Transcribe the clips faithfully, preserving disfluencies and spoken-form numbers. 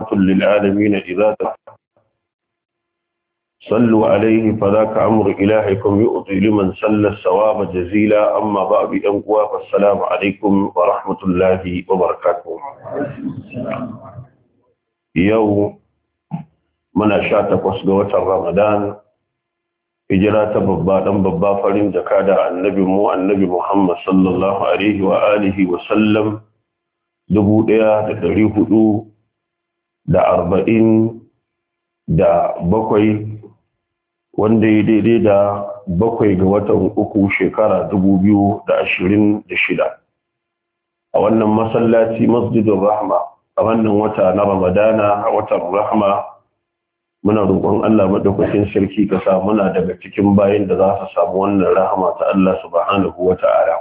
للعالمين إذا صلوا عليه فذاك أمر إلهكم يؤطي لمن سل الثواب جزيلا. أما بعد أنقوا فالسلام عليكم ورحمة الله وبركاته. يوم من أشاء وسقوة رمضان hijira ta babba dan babba farin jaka da annabi mu annabi Muhammad sallallahu alaihi wa alihi wa sallam dubu ɗaya da ɗari hudu da arba'in da bakwai wanda ya daidai da bakwai ga watan uku shekara dubu biyu da ashirin da shida a wannan masallaci masjidin rahma a wannan wata na ramadana a watan rahma. Muna roƙon Allah madaukakin sarki ka sa muna daga cikin bayin da za su samu wannan rahama ta Allah subhanahu wata'ala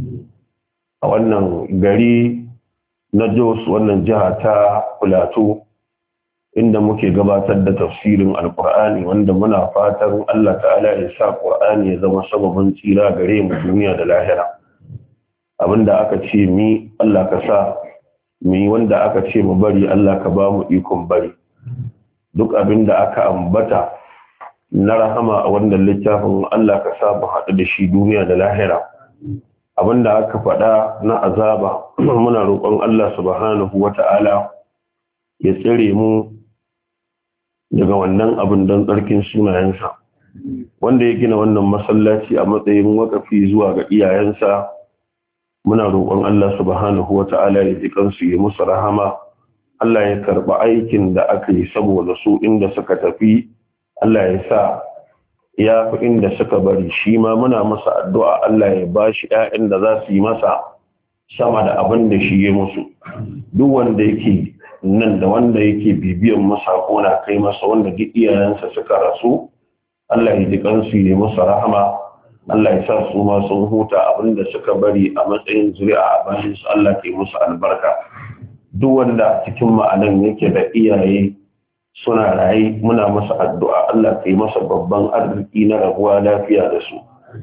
a wannan gari na Jos, wannan jiha ta Plateau, inda muke gabatar da tafsirin Alƙur'ani, wanda muna fatan Allah ta'ala ya sa Qur'ani ya zama sababin tsira gare mu duniya da lahira. Abinda aka ce mi Allah ka sa mi, wanda aka ce mu bari Allah ka ba mu ikon bari. Duk abin da aka ambata na rahama a wannan littafin Allah ka sa mu haɗu da shi duniya da lahira. Abin da aka faɗa na azaba muna roƙon Allah subhanahu wata'ala ya tsare mu daga wannan abin don tsarkin sunayensa. Wanda ya gina wannan masallaci a matsayin wakafi zuwa ga iyayensa, muna roƙon Allah subhanahu wata'ala ya ji kansu ya musu rahama. Allah ya karɓi aikin da aka yi saboda su inda suka tafi, Allah ya sa ya fi inda suka bari. Shi ma muna masa addu'a Allah ya ba shi ‘ya'yan da za su yi masa sama da abin da shi ya musu. Duk wanda yake nan da wanda yake bibiyan masa ko na kai masa, wanda duk iyayensa suka rasu, Allah ya ji kansu ya musu rahama. Allah ya sa su ma sun huta abin da suka bari a matsayin zuri'a a bayan su, Allah ke musu albarka. Duk wanda cikin ma'anan yake da iyaye suna raye, muna masa addu'a Allah ka yi masa babban arziki na rabuwa lafiya da su.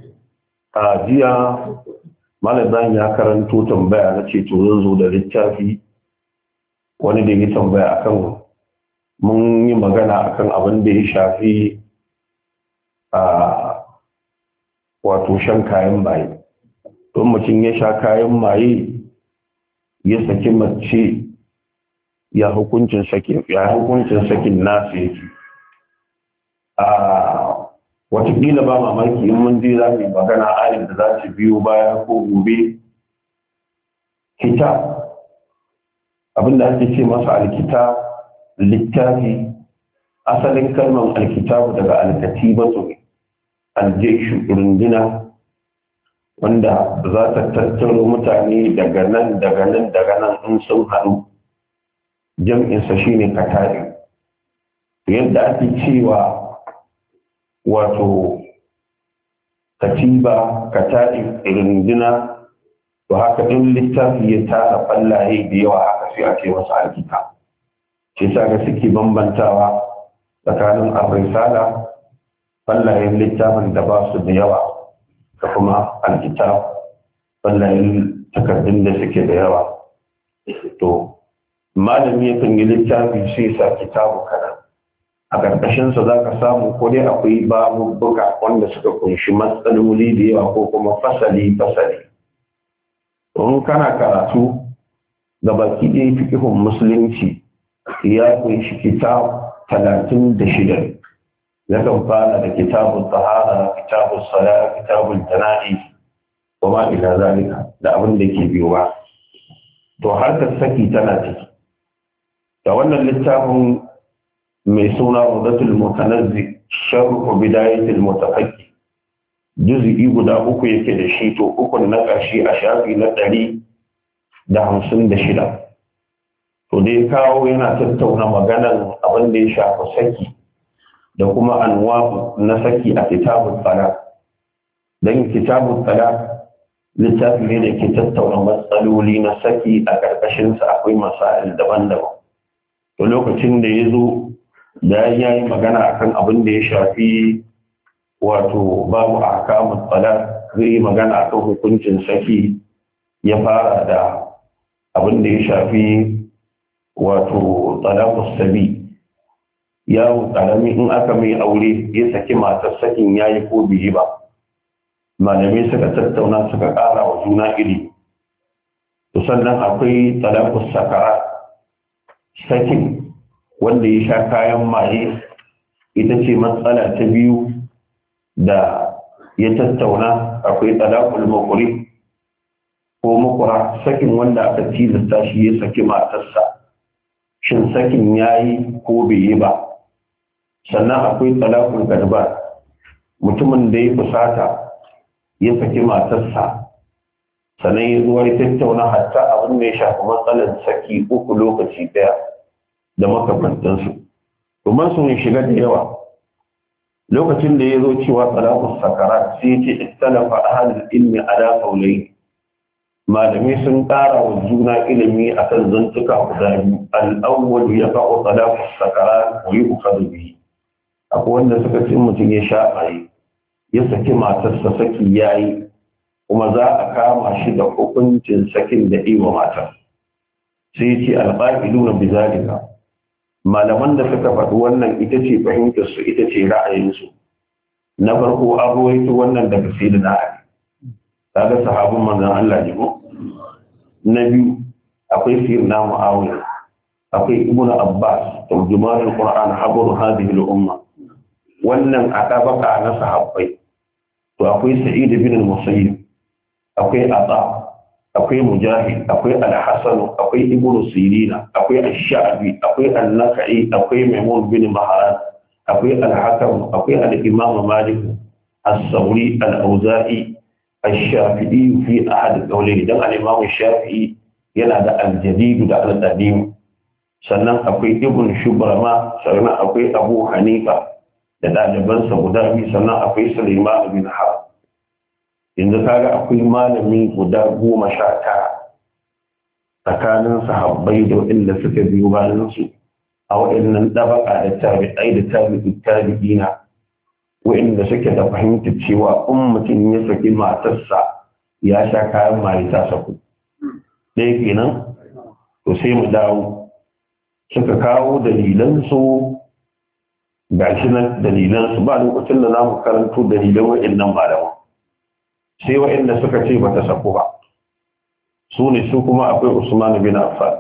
A jiya Malam ya karanto tambaya na ce to zan zo da littafi, wani da ya tambaya akan mun yi magana akan abin da ya shafi a wato shan kayan maye. Don mutum ya sha kayan maye ya saki mace, ya hukuncin sakin ya hukuncin sakin nasu yake. A watakila ba mamaki in mun je za mu magana ayin da za su biyo baya ko gobe. Kitab, abinda ake ce masa alkitab, littafi. Asalin kalmar alkitabu daga alkatibatu, aljaishu, runduna wanda za ta tattaro mutane daga nan daga nan daga nan in sun haɗu. Jam'insa shi ne katari. Yadda ake cewa wato katiba, katari, runduna, to haka in littafi ya tara fallaye da yawa haka sai a ce masa alkitab. Shi sa ga suke bambantawa tsakanin ar-risala, fallayen littafin da ba su da yawa, da kuma alkitab, fallayen takardun da suke da yawa. To malami yakan yi littafi sai sa kitabu kana, a ƙarƙashinsa za ka samu ko dai akwai babubuka wanda suka kunshi matsaloli da yawa ko kuma fasali fasali. In kana karatu ga baki ɗaya fiƙihun musulunci ya kunshi kitab talatin da shida. Yakan fara da kitabun tahara, kitabun sala, kitabun jana'i, kuma ila zalika da abin da ke biyo ba. To harkar saki tana ciki. Da wannan littafin mai suna Rawdatul Mutanazzi sharhu bidayatul mutafakki, juz'i guda uku yake da shi, to uku na ƙarshe a shafi na ɗari da hamsin da shida. To dai kawo yana tattauna maganar abin da ya shafi saki da kuma anwa na saki a kitabun talaq. Dan kitabun talaq littafi ne da ke tattauna matsaloli na saki, a ƙarƙashinsa akwai masail daban-daban. To lokacin da ya zo da ya yi magana akan abin da ya shafi wato babu ahkamut talaq, zai yi magana akan hukuncin saki, ya fara da abin da ya shafi wato talaqus sabi yawo karami in aka mai aure ya saki matar sakin yayi ko biyi ba malamai suka tattauna suka ƙara wa juna iri to sannan akwai talaqus sakara sakin wanda ya sha kayan maye ita ce matsala ta biyu da ya tattauna. Akwai talaqul mukri ko mukra sakin wanda aka tilasta shi ya saki matarsa shin sakin yayi ko bai yi ba. Sannan akwai talaqul gadba mutumin da ya fusata ya saki matarsa sannan ya zuwa ya tattauna hatta abin da ya shafi matsalar saki uku lokaci daya da makamantansu domin sun shiga da yawa. Lokacin da ya zo cewa talaqus sakarat sai ya ce istalafa ahlul ilmi ala qawlayn malamai sun ƙara wa juna ilimi akan zantuka guda biyu. Al-awwal yaqa'u talaqus sakarat wa yu'khadhu bihi akwai wanda suka ce mutum ya sha ayi ya saki matarsa saki yayi kuma za a kama shi da hukuncin sakin da iwa matar. Sai ce alqa'iluna bizalika malaman da suka faɗi wannan ita ce fahimtar su ita ce ra'ayinsu. Na farko an ruwaito wannan daga sayyidina Ali kaga sahabban manzon Allah ne ko. Na biyu akwai sayyidina Muawiya akwai ibnu Abbas turjumanul Qur'an habru hadhihi al-umma wannan a tabaka na sahabbai to akwai Sa'id bin al-Musayyib akwai Ata akwai Mujahid akwai Al-Hasan akwai Ibn Sirina akwai Ash-Sha'bi akwai An-Nakhai akwai Maimun bin Maharan akwai Al-Hakam akwai Al-Imam Malik As-Sawri Al-Auza'i Ash-Shafi'i fi ahad al-qawlayn dan Al-Imam Shafi'i yana da Al-Jadid da Al-Qadim. Sannan akwai Ibn Shubrama sannan akwai Abu Hanifa da ɗalibansa guda biyu sannan akwai Sulaiman bin Harb. Yanzu kaga akwai malami guda goma sha tara tsakanin sahabbai da waɗanda suka biyo bayan su a waɗannan ɗabaka da tabi'ai da tabi'i tabi'ina waɗanda suke da fahimtar cewa in mutum ya saki matarsa ya sha kayan maye ta saku. Ɗaya kenan to sai mu dawo suka kawo dalilansu ga shi nan dalilansu ba lokacin da za mu karanto dalilan waɗannan malaman. Sai waɗanda suka ce ba ta sako ba su ne su kuma akwai Usman bin Affan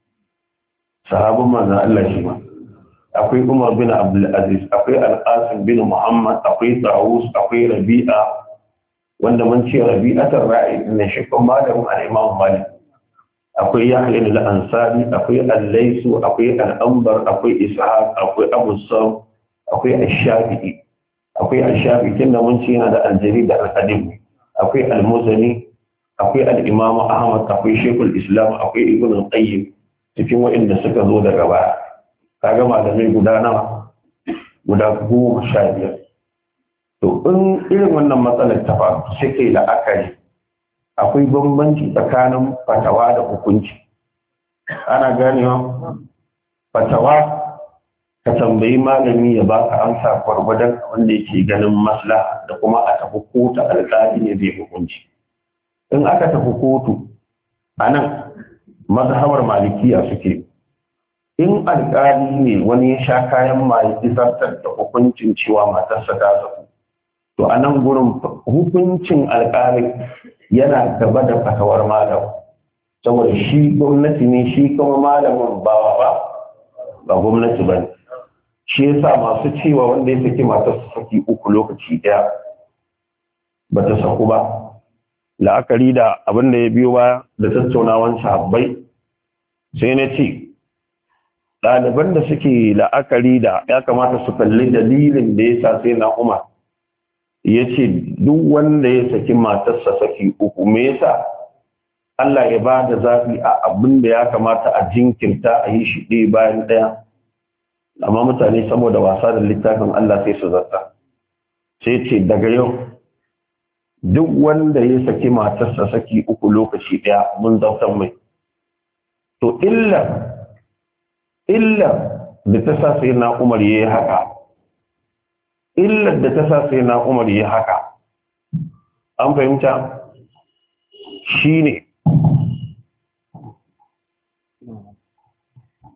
sahabin manzon Allah shi ma akwai Umar bin Abdul Aziz akwai Al-Qasim bin Muhammad akwai Tawus akwai Rabi'a wanda mun ce Rabi'atul Ra'i ne shi kuma malamin al-Imam Malik akwai Yahya al-Ansari akwai Al-Laysu akwai Al-Anbar akwai Ishaq akwai Abu Sam akwai Ash-Shafi'i akwai Ash-Shafi'i kin da mun ce yana da Al-Jarid da Al-Qadim akwai Al-Muzani akwai Al-Imam Ahmad akwai Sheikhul Islam akwai Ibn Qayyim cikin waɗanda suka zo daga baya kaga malamai guda nawa guda goma sha biyar. To in irin wannan matsalar ta faru sai kai la'akari akwai bambanci tsakanin fatawa da hukunci. Ana ganewa fatawa ka tambayi malami ya baka amsa gwargwadon wanda yake ganin maslaha da kuma a tafi kotu alƙali ne zai hukunci. In aka tafi kotu a nan mazhabar malikiya suke in alƙali ne wani ya sha kayan maye isartar da hukuncin cewa matarsa ta zaku to a nan gurin hukuncin alƙali yana gaba da fatawar malam saboda shi gwamnati ne shi kuma malamin ba ba ba gwamnati ba ne. Shi yasa masu cewa wanda ya saki matarsa saki uku lokaci ɗaya ba ta saku ba la'akari da abin da ya biyo baya da tattaunawan sahabbai sai na ce ɗaliban da suke la'akari da ya kamata su kalli dalilin da ya sa sai na Umar ya ce duk wanda ya saki matarsa saki uku me yasa Allah ya ba da zafi a abin da ya kamata a jinkirta a yi shi ɗaya bayan ɗaya amma mutane saboda wasa da littafin Allah sai su zarta sai ce daga yau duk wanda ya saki matarsa saki uku lokaci ɗaya mun zartar mai. To illa illa da ta sa sai na Umar yayi haka illa da ta sa sai na Umar yayi haka an fahimta shine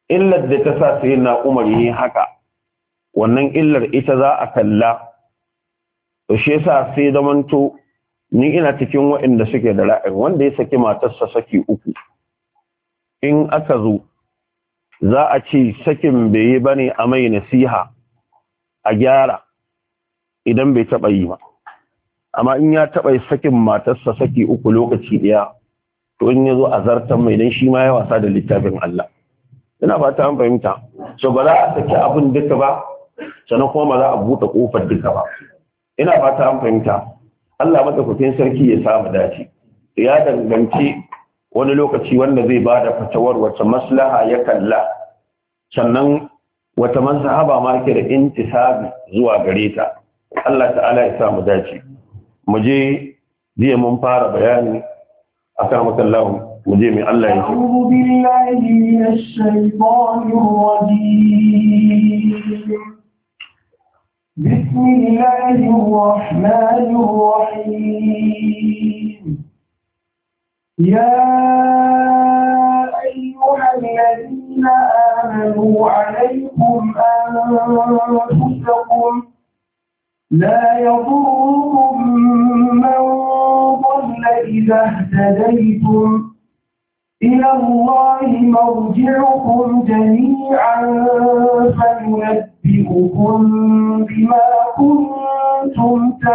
illar da ta sa sai na Umar yi haka wannan illar ita za a kalla to shi yasa sai zamanto ni ina cikin waɗanda suke da ra'ayi wanda ya saki matarsa saki uku in aka zo za a ce sakin bai yi bane a mai nasiha a gyara idan bai taɓa yi ba amma in ya taɓa sakin matarsa saki uku lokaci ɗaya to in ya zo a zartan mai dan shi ma ya wasa da littafin Allah ina fata an fahimta so ba za a saki abin duka ba sannan kuma ba za a buɗe ƙofar duka ba ina fata an fahimta Allah madaukakin sarki ya samu dace ya danganci wani lokaci wanda zai ba da fatawar wata maslaha ya kalla sannan wata mazhaba ma ke da intisabi zuwa gare ta Allah ta'ala ya samu dace mu je jiya mun fara bayani akan makallahu mu je mai Allah ya ce a'udhu billahi minash shaitanir rajim bismillahir rahmanir rahim ya ayyuhal ladina amanu alaykum anfusakum لا يضركم من ضل إذا اهتديتم إلى الله مرجعكم جميعا فينبئكم بما كنتم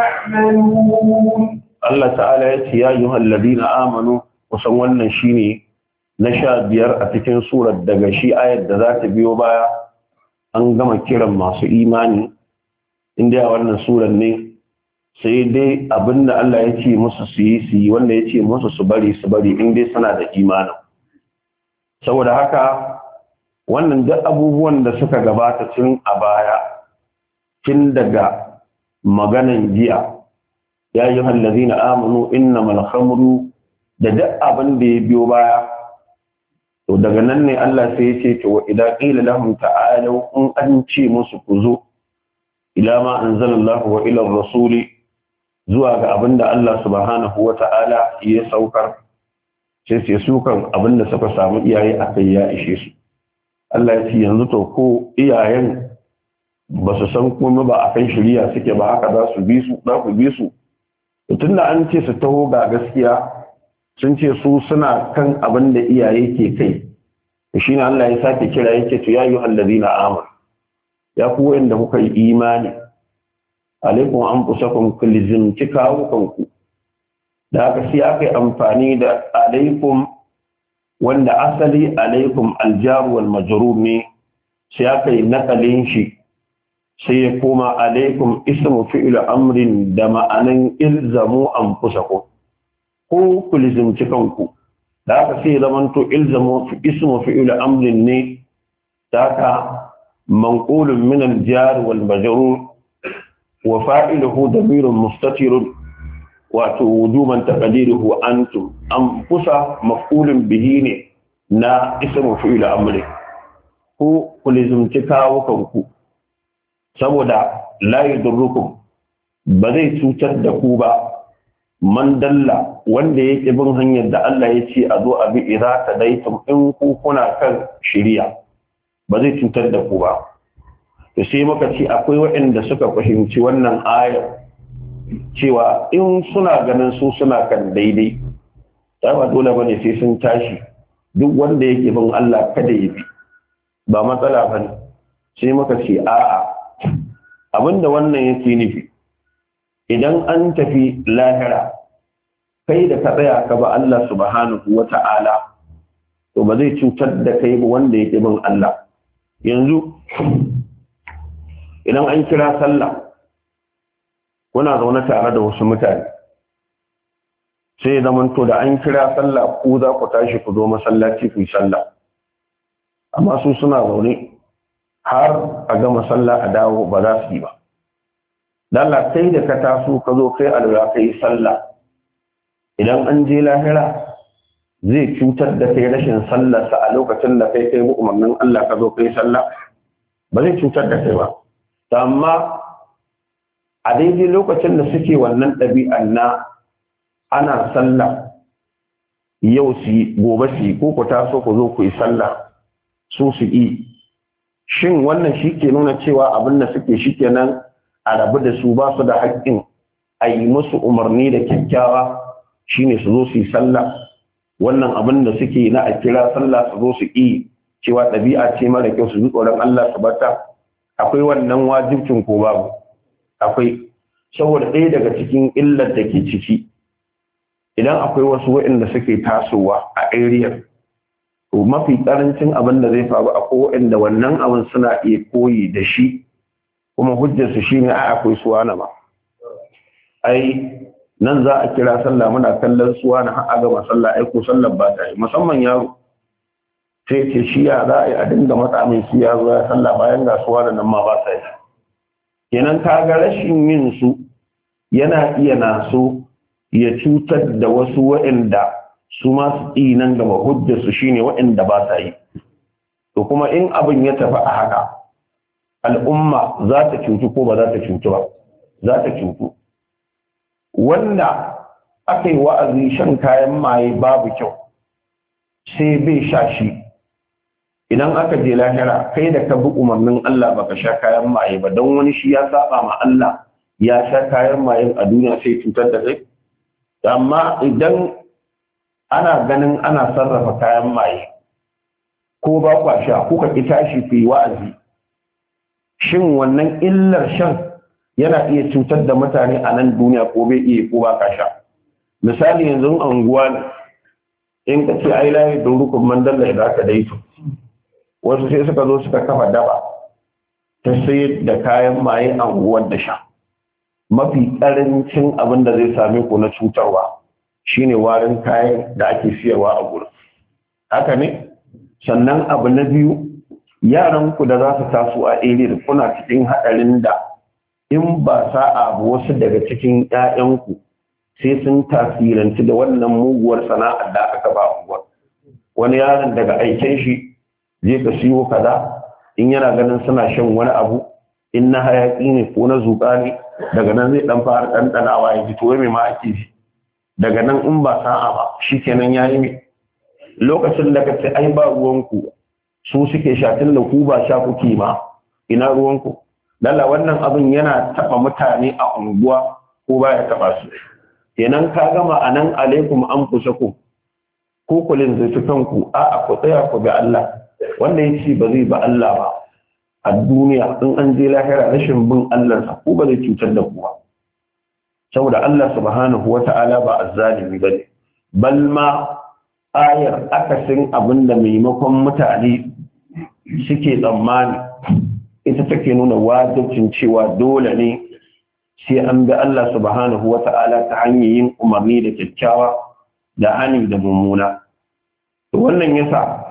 تعملون الله تعالى يا أيها الذين آمنوا وسوّلنا شيني نشا بير أتكين سورة دقشي آية ذات بيوبايا أنقم كرم ماسو إيماني inda a wannan suran ne sai dai abinda Allah ya ce musu su yi su yi wanda ya ce musu su bari su bari in dai suna da imanin saboda haka wannan duk abubuwan da suka gabata tun a baya tun daga maganan jiya ya yi hallazina amanu innamal khamru da duk abin da ya biyo baya to daga nan ne Allah sai ya ce to idan qila lahum ta'alu in an ce musu ku zo ila ma anzalallahu wa ila rasuli zuwa ga abinda Allah subhanahu wa ta'ala ya saukar sai sai su kan abinda suka samu iyaye akai ya ishe su Allah ya ce yanzu to ko iyayen ba su san kuma ba akan shari'a suke ba haka za su bi su za ku bi su tunda an ce su taho ga gaskiya sun ce su suna kan abinda iyaye ke kai shine Allah ya sake kira yake to ya ayyuhal ladina amanu ya ku wanda kuka yi imani alaikum anfusakum kulizim cikawo kanku da aka sai aka yi amfani da alaikum wanda asali alaikum aljar wal majrur ne sai aka yi nakalin shi sai ya koma alaikum ismu fi'il amrin da ma'anan ilzamu anfusakum ko kulizim cikanku da aka sai zamanto ilzamu ismu fi'il amrin ne da aka منقول من الجار والمجرور وفاعله ضمير مستتر ووجوبا تقديره انتم انفس مفعول به نا اسم فعل امر ko kulizumci kawo kanku saboda la yadurrukum ba zai cutar da ku ba man dalla wanda yake bin hanyar da Allah ya ce a zo a bi idza tadaitum in ku kuna kan shari'a ba zai cutar da ku ba to sai muka ce akwai waɗanda suka fahimci wannan ayar cewa in suna ganin su suna kan daidai ta ba dole bane sai sun tashi duk wanda yake bin Allah kada ya bi ba matsala bane sai muka ce a'a abinda wannan yake nufi idan an tafi lahira kai da ka tsaya ka ba Allah subhanahu wata'ala to ba zai cutar da kai ba wanda yake bin Allah yanzu idan an kira sallah kuna zaune tare da wasu mutane sai zamanto da an kira sallah ku za ku tashi ku zo masallaci ku yi sallah amma su suna zaune har a gama sallah a dawo ba za su yi ba lalla kai da ka taso ka zo kai alwala kai sallah idan an je lahira zai cutar da kai rashin sallarsa a lokacin da kai kai umarnin Allah ka zo kai sallah ba zai cutar da kai ba amma a daidai lokacin da suke wannan ɗabi'an na ana sallah yau su gobe su ko ku taso ku zo ku yi sallah su su yi. Shin wannan shi ke nuna cewa abin da suke shi kenan a rabu da su ba su da haƙƙin a yi musu umarni da kyakkyawa shine su zo su yi sallah? Wannan abin da suke na a kira sallah su zo su yi cewa ɗabi'a ce mara kyau, su ji tsoron Allah su bata? Akwai wannan wajibcin ko babu? Akwai. Saboda ɗaya daga cikin illar da ke ciki, idan akwai wasu waɗanda suke tasowa a area, to mafi ƙarancin abin da zai faru akwai waɗanda wannan abin suna iya koyi da shi, kuma hujjarsu shi ne ai akwai suwana ma. Ai nan za a kira sallah muna kallon suwana har a gama sallah, ai ko sallar ba ta yi, musamman yaro sai ce shi ya za a yi a dinga matsa mai shi ya zo ya sallah bayan ga suwana nan ma ba ta yi. Kenan ka ga rashin yin su yana iya naso ya cutar da wasu waɗanda su masu ɗi nan gaba hujjarsu shine waɗanda ba sa yi. To kuma in abin ya tafi a haka, al'umma za ta cutu ko ba za ta cutu ba? Za ta cutu. Wanda aka yi wa'azi shan kayan maye babu kyau sai bai sha shi, idan aka je lahira kai da ka bi umarnin Allah baka sha kayan maye ba, don wani shi ya saba ma Allah ya sha kayan mayen a duniya sai cutar da kai. Amma idan ana ganin ana sarrafa kayan maye ko ba kwa sha kuka ki tashi ku yi wa'azi, shin wannan illar shan yana iya cutar da mutane a nan duniya ko bai iya ko ba ka sha? Misali yanzu anguwa ne, in ka ce ai layi don rukun mandalla da aka daito, wasu sai suka zo suka kafa daba ta sayar da kayan maye anguwar da sha. Mafi ƙarancin abin da zai same ku na cutarwa shine warin kayan da ake siyarwa a gurin. Haka ne? Sannan abu na biyu, yaran ku da za su taso a area kuna cikin haɗarin da in ba sa'a wasu daga cikin ƴaƴanku sai sun tasiranci da wannan muguwar sana'ar da aka ba unguwar. Wani yaron daga aikin shi zai ka siyo kaza, in yana ganin suna shan wani abu, in na hayaki ne ko na zuƙa ne, daga nan zai dan fara ɗanɗanawa ya ji to me ma ake ji. Daga nan in ba sa'a ba shikenan yayi me, lokacin da kace ai ba ruwanku su suke sha tun da ku ba sha kuke ma, ina ruwanku? Lalla wannan abin yana taba mutane a unguwa ko baya taba su? Kenan ka gama anan alaikum anfusakum, ko kulin zai kanku a a ku tsaya ku bi Allah. Wanda yace ba zai ba Allah ba a duniya, in an je lahira rashin bin Allah sa ko ba zai cutar da ku ba, saboda Allah subhanahu wata'ala ba azzalimi bane. Bal ma ayar akasin abinda maimakon mutane suke tsammani ita take nuna wajibcin cewa dole ne sai an bi Allah subhanahu wata'ala ta hanyar yin umarni da kyakkyawa da hani da mummuna. Wannan yasa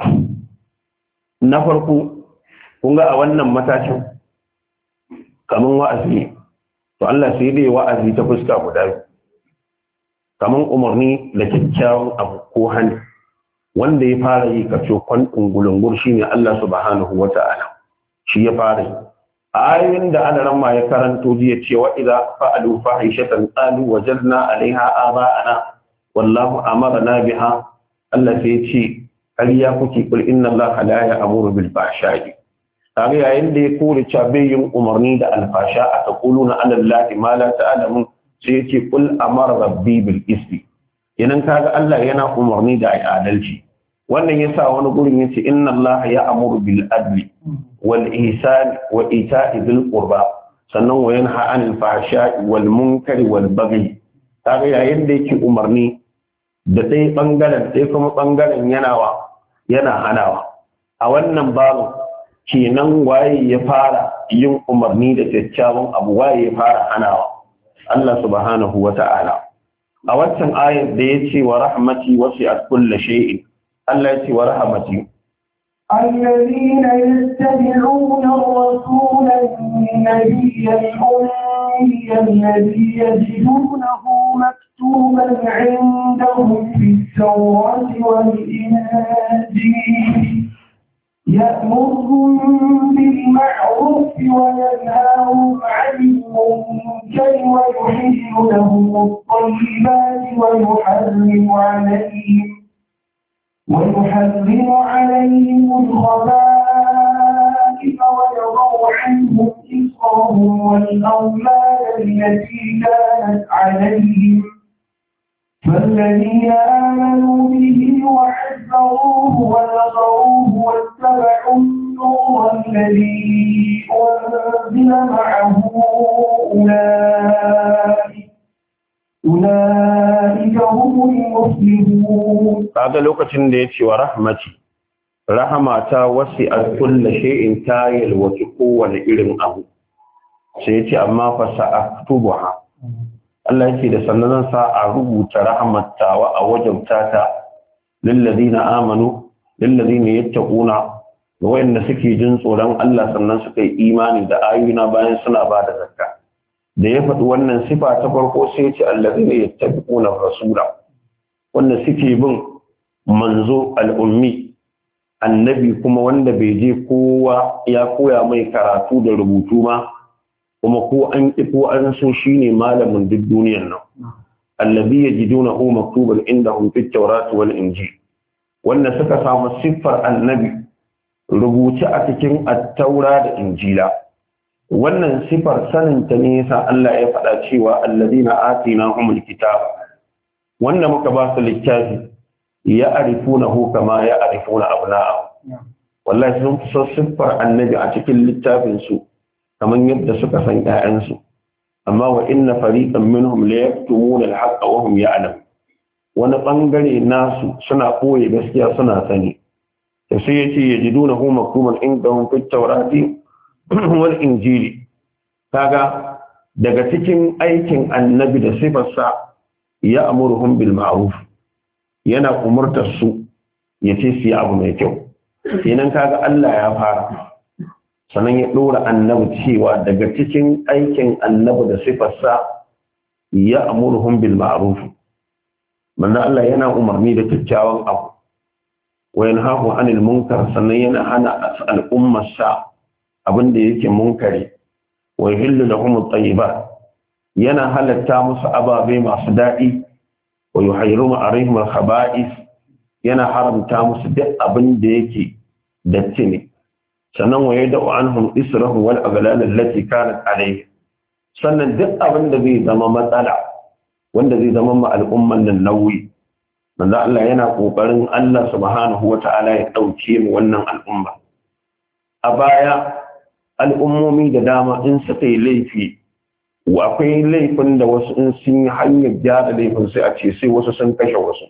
na farko kun ga a wannan matashin kaman wa'azi, to Allah sai dai wa'azi ta fuska guda biyu, kaman umarni da kyakkyawan abu ko hani. Wanda ya fara yi kace kwan ungulungur shine Allah subhanahu wata'ala, shi ya fara yi. Ayoyin da ana ran ma ya karanto jiya cewa idza fa'alu fahishatan qalu wajadna 'alayha aba'ana wallahu amarna biha. Allah sai ya ce ƙarya kuke, kul inna Allah la ya'muru bil fahsha'i. Kaga yayin da ya kore cewa bai yin umarni da alfasha, a taquluna 'ala Allahi ma la ta'lamun, sai ya ce kul amara rabbi bil qisti. Idan kaga Allah yana umarni da adalci, wannan yasa wani gurin yace inna Allah ya'muru bil adli wal ihsan wa ita'i bil qurba, sannan wa yanha 'anil fahsha'i wal munkari wal baghi. Kaga yayin da yake umarni da dai bangaren dai kuma bangaren yanawa yana hanawa. A wannan babu kenan waye ya fara yin umarni da kyakkyawan abu, waye ya fara hanawa? Allah subhanahu wata'ala. A waccan ayar da ya ce wa rahmati wasi'at kulli shay'in, Allah ya ce wa rahmati الذين يتبعون الرسول النبي الأمي الذي يجدونه مكتوبا عندهم في التوراة والإنجيل يأمرهم بالمعروف وينهاهم عن المنكر ويحل لهم الطيبات ويحرم عليهم ويحرم عليهم الخبائث أهواءهم والأغلال التي كانت عليهم فالذين آمنوا به وعزروه ونصروه واتبعوا النور الذي أنزل معه أولئك أولئك هم المفلحون. هذا لوقت ديتي ورحمتي رحمة وسعت كل شيء تايل وتقوى لإلم أبو سيتي أما فسأكتبها Allah yake da sannan sa a rubuta rahmattawa a wajabta ta lillazina amanu lillazina yattaquna da wayanda suke jin tsoron Allah sannan suka yi imani da ayyuna bayan suna ba da zakka da ya faɗi wannan sifa ta farko sai ya ce allazina yattabi'una rasula wanda suke bin manzo al'ummi annabi kuma wanda bai je kowa ya koya mai karatu da rubutu ma kuma ko an ƙi ko an so shine malamin duk duniyar nan allazi yajidunahu maktuban indahum fit tawrat wal injil wanda suka samu siffar annabi rubuce a cikin at-taura da injila wannan siffar sanin ta ne yasa Allah ya faɗa cewa allazina atinahumul kitaba wanda muka ba su littafi ya arifunahu kama ya arifuna abna'ahum wallahi sun fi siffar annabi a cikin littafin su kamar yadda suka san ƴaƴansu amma wa inna fariqan minhum la yaktumuna al-haqqa wa hum ya'lamun wani bangare nasu suna koyi gaskiya suna sani to sai yace yajidunahu maktuman indahum fit tawrati wal injili kaga daga cikin aikin annabi da sifarsa ya amuruhum bil ma'ruf yana umurtar su yace su yi abu mai kyau kenan kaga Allah ya fara sannan ya ɗora annabi cewa daga cikin aikin annabi da sifarsa ya amurhum bil ma'ruf manzo Allah yana umarni da kyakkyawan abu wa yanhahu anil munkar sannan yana hana al'ummar sa abinda yake munkari wa yuhillu lahum at-tayyibat yana halatta musu ababe masu daɗi wa yuhayyiru alaihim al-khaba'is yana haramta musu duk abin da yake datti ne sannan waye da anhum israhu wal aghlal allati kanat alayhi sannan duk abin da zai zama matsala wanda zai zama ma al'umman nan nauyi manzo Allah yana kokarin Allah subhanahu wata'ala ya dauke mu wannan al'umma a baya al'ummomi da dama in suka yi laifi wa akwai laifin da wasu in sun yi hanyar gyara laifin sai a ce sai wasu sun kashe wasu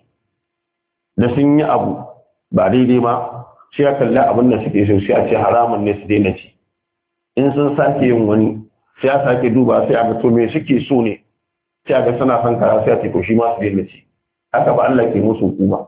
da sun yi abu ba daidai ba sai ya kalli abin da suke so sai a ce haramun ne su daina ci in sun sake yin wani sai ya sake duba sai a ga to me suke so ne sai a ga suna son kara sai a ce to shi ma su daina ci haka ba Allah ke musu hukuma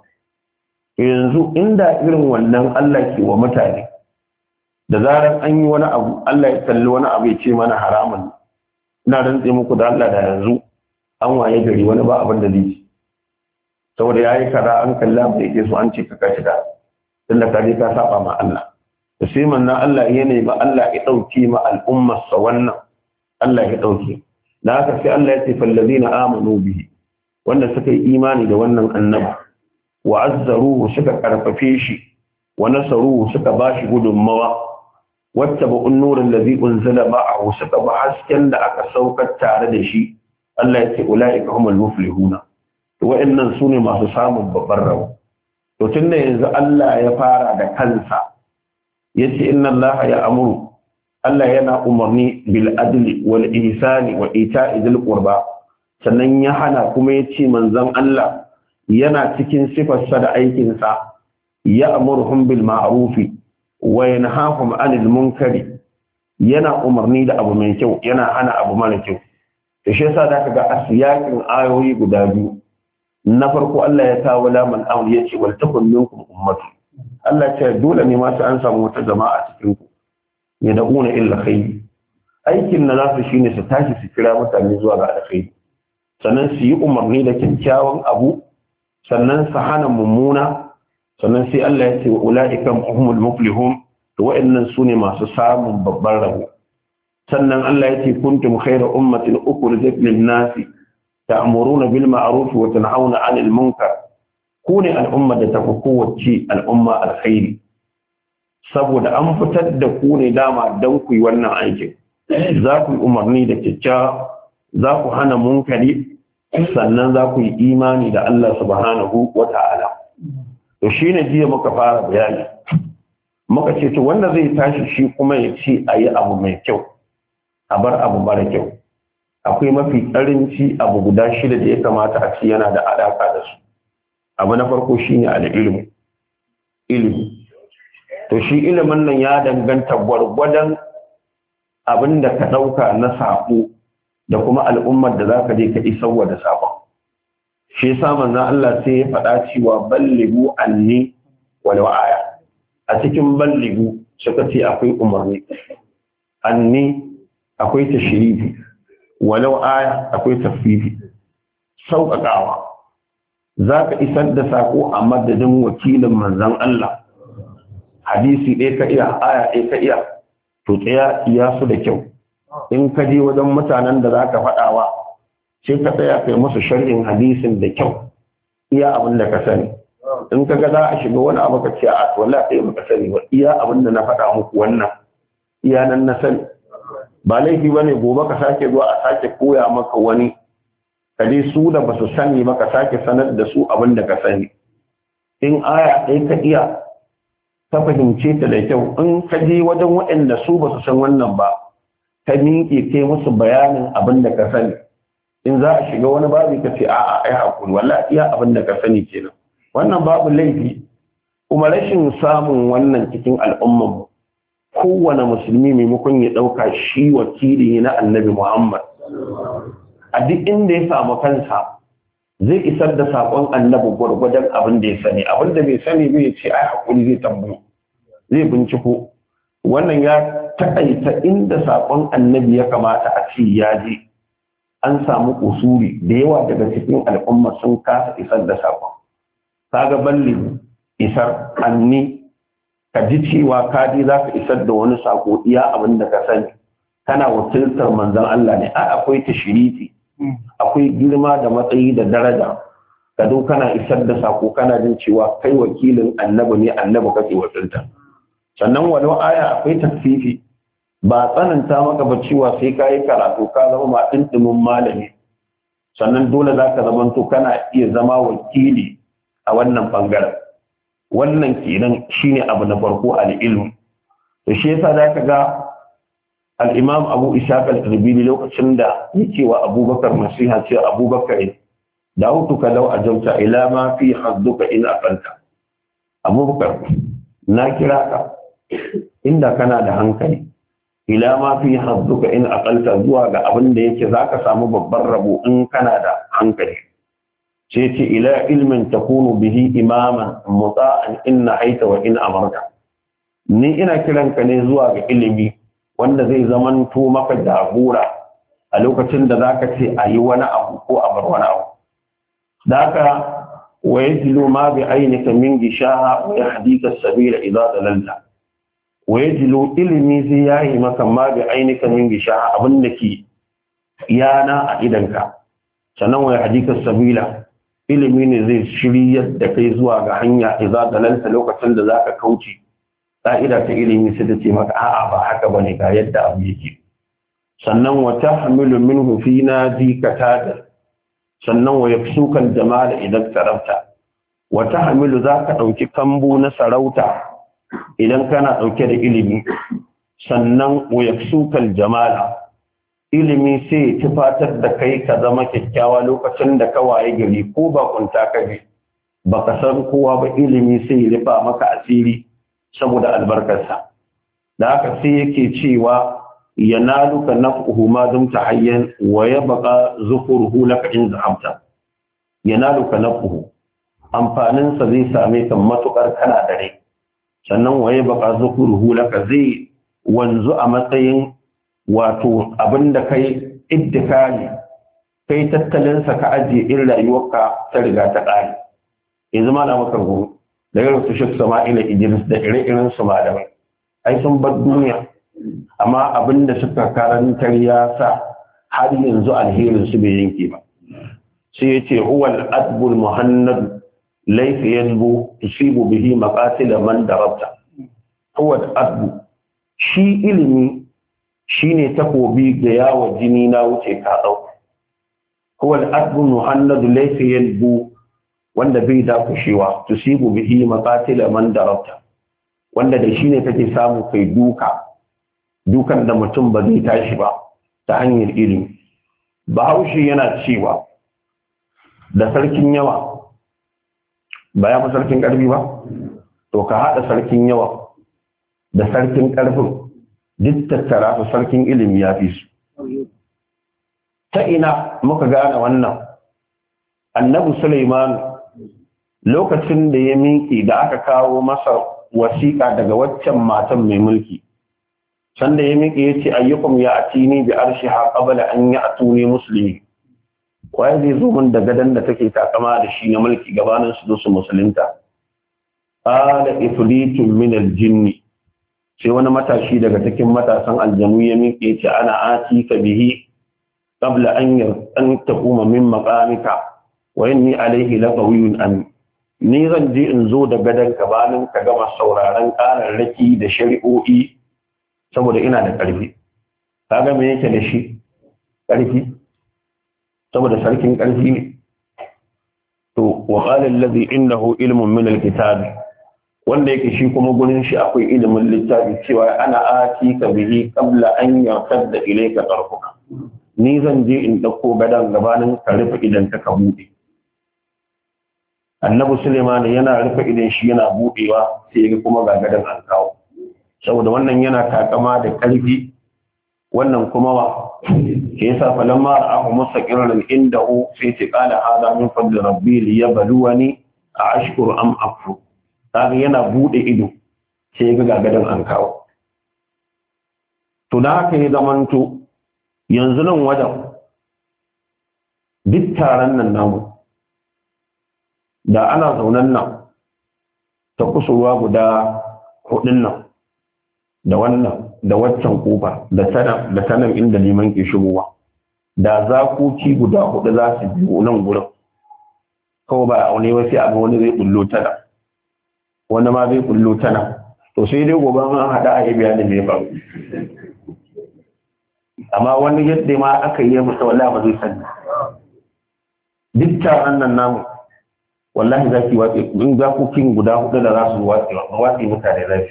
yanzu inda irin wannan Allah ke wa mutane da zarar an yi wani abu Allah ya kalli wani abu ya ce mana haramun ina rantse muku da Allah da yanzu an waye gari wani ba abin da zai ci saboda yayi kaza an kalla bai yake so an ce ka kashi da tunda ka je ka saba ma Allah da sai manna Allah ya nemi Allah ya dauke ma al'ummar sa wannan Allah ya dauke da haka sai Allah ya ce fal ladina amanu bihi wanda suka yi imani da wannan annabi wa azzaruhu suka karfafe shi wa nasaruhu suka bashi gudunmawa wattaba an-nur alladhi unzila ma'ahu suka ba hasken da aka saukar tare da shi Allah ya ce ulaika humul muflihuna to wa'annan sune masu samun babbar rabo to tunda yanzu Allah ya fara da kansa yace inna Allah ya amuru Allah yana umarni bil adli wal ihsani wa ita'i dhil qurba sannan ya hana kuma yace manzon Allah yana cikin sifarsa da aikin sa ya amuruhum bil ma'rufi wa yanhahum 'anil munkari yana umarni da abu mai kyau yana hana abu mara kyau to shi yasa zaka ga asiyakin ayoyi guda biyu na farko Allah ya kawo laman amr yace wal takun minkum ummatu Allah ya ce dole ne ma sai an samu wata jama'a cikin ku ya da'una illa khair aikin na nasu shine su tashi su kira mutane zuwa ga alkhairi sannan su yi umarni da kyakkyawan abu sannan su hana mummuna sannan sai Allah ya ce wa ulaika humul muflihun to wa'annan sune masu samun babban rabo sannan Allah ya ce kuntum khayra ummatin ukhrijat lin-nasi ta'muruna bil ma'ruf wa tanhauna 'anil munkar kune al'umma da tafi kowace al'umma alkhairi saboda an fitar da ku ne dama dan ku yi wannan aikin za ku yi umarni da kyakkyawa za ku hana munkari sannan za ku yi imani da Allah subhanahu wa ta'ala to shine jiya muka fara bayani muka ce to wanda zai tashi shi kuma ya ce a yi abu mai kyau a bar abu mara kyau akwai mafi karanci abu guda shida da ya kamata a ci yana da alaka da su abu na farko shine al-ilmu ilimi to shi ilimin nan ya danganta gwargwadon abin da ka dauka na sako da kuma al'ummar da zaka je ka isarwa da sakon shi yasa manzon Allah sai ya faɗa cewa ballighu anni walau aya a cikin ballighu suka ce akwai umarni anni akwai tashrifi walau aya akwai tafsiri sauƙaƙawa za ka isar da sako a madadin wakilin manzan Allah hadisi ɗaya ka iya aya ɗaya ka iya to tsaya iya su da kyau in ka je wajen mutanen da za ka faɗawa sai ka tsaya kai musu sharhin hadisin da kyau iya abin da ka sani in ka ga za a shiga wani abu ka ce a wallahi ɗaya baka sani ba iya abin da na faɗa muku wannan iya nan na sani ba laifi bane gobe ka sake zuwa a sake koya maka wani kaje su da basu sani ba ka sake sanar da su abin da ka sani in aya ɗaya ka iya ka fahimce ta da kyau in ka je wajen waɗanda su basu san wannan ba ka miƙe kai musu bayanin abin da ka sani in za a shiga wani babu ka ce a'a ai hakuri wallahi iya abin da ka sani kenan wannan babu laifi kuma rashin samun wannan cikin al'ummar mu kowane musulmi maimakon ya ɗauka shi wakili na annabi Muhammad a duk inda ya samu kansa zai isar da saƙon annabi gwargwadon abin da ya sani abin da bai sani bai ce ai hakuri zai tambayo zai binciko wannan ya taƙaita inda saƙon annabi ya kamata a ce ya je an samu kusuri da yawa daga cikin al'umma sun kasa isar da saƙon kaga balli isar anni ka ji cewa ka ji za ka isar da wani sako iya abin da ka sani kana wakiltar manzon Allah ne a akwai tashrifi akwai girma da matsayi da daraja ka zo kana isar da sako kana jin cewa kai wakilin annabi ne annabi kake wakilta sannan walau aya akwai tafsifi ba tsananta maka ba cewa sai ka yi karatu ka zama ma dindimin malami sannan dole za ka zama to kana iya zama wakili a wannan bangaren wannan kenan shine abu na farko al-ilm to shi yasa zaka ga al-imam Abu Ishaq al-Tirmidhi lokacin da yake wa Abubakar nasiha ce Abubakar da'utuka law ajabta ila ma fi hadduka in aqalta Abubakar na kira ka inda kana da hankali ila ma fi hadduka in aqalta zuwa ga abin da yake zaka samu babban rabo in kana da hankali sai ce ila ilmin takunu bihi imaman muta'an in nahaita wa in amarta ni ina kiranka ne zuwa ga ilimi wanda zai zamanto maka jagora a lokacin da zaka ce ayi wani abu ko a bar wani abu daka wa yajlu ma bi aynika min gishaha wa yahdika as-sabila idha dalalta wa yajlu ilmi zai yayi maka ma bi aynika min gishaha abin da ke yana a idanka sannan wa yahdika as-sabila ilimi ne zai shiryar da kai zuwa ga hanya idza dalalta lokacin da zaka kauce ka'ida ta ilimi sai ta ce maka a'a ba haka bane ga yadda abu yake sannan wa tahmilu minhu fi nadika tada sannan wa yaksuka al-jamal idan tarafta wa tahmilu zaka dauki kambu na sarauta idan kana dauke da ilimi sannan wa yaksuka al-jamala ilimi sai tufatar da kai ka zama kyakkyawa lokacin da ka waye gari ko ba kunta ka bi baka san kowa ba ilimi sai ya rufa maka asiri saboda albarkarsa da haka sai yake cewa yanaluka naf'uhu ma dumta hayyan wa yabqa zuhuruhu laka in zahabta yanaluka naf'uhu amfanin sa zai same ka matukar kana da rai sannan wa yabqa zuhuruhu laka zai wanzu a matsayin wato abinda kai iddikali kai tattalinsa ka ajiye in rayuwarka ta riga ta ƙare yanzu ma na maka guru da irin su Sheikh Sama'ila Idris da ire-iren su malamai ai sun bar duniya amma abinda suka karantar ya sa har yanzu alherin su bai yanke ba sai yace huwa al-adbul muhannad laysa yadbu tusibu bihi maqatil man darabta huwa al-adbu shi ilimi shine takobi ga yawo jini na wuce ka dau huwa al-adbu muhannadu laysa yalbu wanda bai da kushewa tusibu bihi maqatil man darabta wanda da shine take samu kai duka dukan da mutum ba zai tashi ba ta hanyar ilimi Bahaushe yana cewa da sarkin yawa ba ya fi sarkin ƙarfi ba to ka haɗa sarkin yawa da sarkin ƙarfin duk tattara su sarkin ilimi ya fi su ta ina muka gane wannan annabi Sulaiman lokacin da ya miƙe da aka kawo masa wasiƙa daga waccan matan mai mulki sanda ya miƙe ya ce ayyukum ya atini bi arshiha qabla an ya'tuni muslimi waye zai zo min da gadan da take takama da shi na mulki gabanin su su musulunta qala ifritun min al-jinni sai wani matashi daga cikin matasan aljanu ya miƙe ce ana atika bihi qabla an an taquma min maqamika wa inni alayhi laqawiyyun amin ni zan je in zo da gadan gabanin ka gama sauraron ƙararraki da shari'o'i saboda ina da ƙarfi kaga me yake da shi ƙarfi saboda sarkin ƙarfi ne to wa qala allazi innahu ilmun min alkitab wanda yake shi kuma gurin shi akwai ilimin littafi cewa ana atika bihi qabla an yartadda ilayka tarfuka ni zan je in dauko gadan gabanin ka rufe idan ka bude annabi Suleiman yana rufe idan shi yana budewa sai ya kuma ga gadan an kawo saboda wannan yana takama da ƙarfi wannan kuma wa ke yasa falamma ra'ahu mustaqirran indahu fi tiqala hada min fadli rabbi liyabluwani a ashkuru am akfur kaga yana bude ido sai ga gagadan an kawo to da haka ya zamanto yanzu nan wajen duk taron nan namu da ana zaunan nan ta kusurwa guda hudun nan da wannan da waccan kofa da tana da tanan inda liman ke shigowa da zakoki guda hudu za su biyo nan gurin kawai ba wani wasu abu wani zai bullo tana wani ma zai bullo tana to sai dai gobe an hada a yi bayanin da ya faru amma wani yadda ma aka yi masa wallahi ba zai sani duk taron nan namu wallahi za ki watsi in zakokin guda hudu da za su watsi ba watsi mutane za su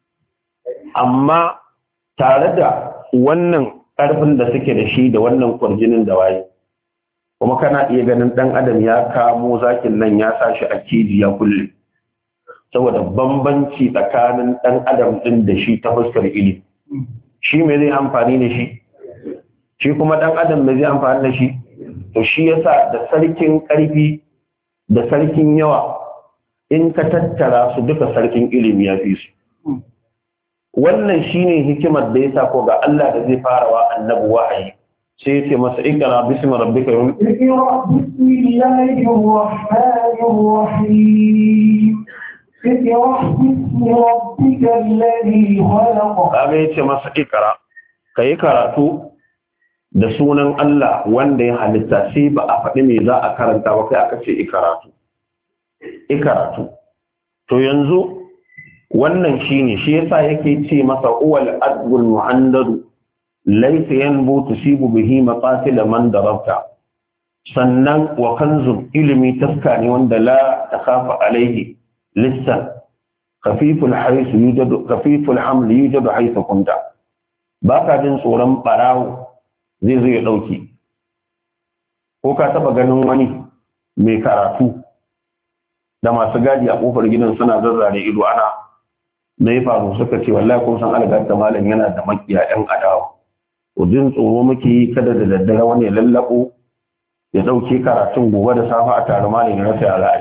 amma tare da wannan ƙarfin da suke da shi da wannan kwarjinin da waye kuma kana iya ganin ɗan adam ya kamo zakin nan ya sa shi a keji ya kulle saboda bambanci tsakanin ɗan adam ɗin da shi ta fuskar ilimi shi me zai amfani da shi shi kuma ɗan adam me zai amfani da shi to shi yasa da sarkin ƙarfi da sarkin yawa in ka tattara su duka sarkin ilimi ya fi su wannan shine hikimar da yasa ko ga Allah da zai fara wa annabi wahayi sai yace masa ikra bismi rabbika yawm ikra bismillahir rahmanir rahim ikra bismi rabbika alladhi khalaq kaga yace masa ikra kai karatu da sunan Allah wanda ya halitta sai ba a faɗi me za a karanta ba kai aka ce ikaratu ikaratu to yanzu wannan shine shi yasa yake ce masa uwal adbul muhandadu laysa yanbu tusibu bihi maqatil man darabta sannan wa kanzun ilmi taskani wanda la takhafa alayhi lissan khafiful haythu yujadu khafiful haml yujadu haythu kunta baka jin tsoron barawo zai zo ya dauki ko ka taba ganin wani mai karatu da masu gadi a kofar gidan suna zazzare ido ana da ya faru suka ce wallahi kun san algar da malam yana da makiya yan adawa ko jin tsoro muke yi kada da daddare wani ya lallabo ya dauke karatun gobe da safa a tare malam ya rasa ya ra'ayi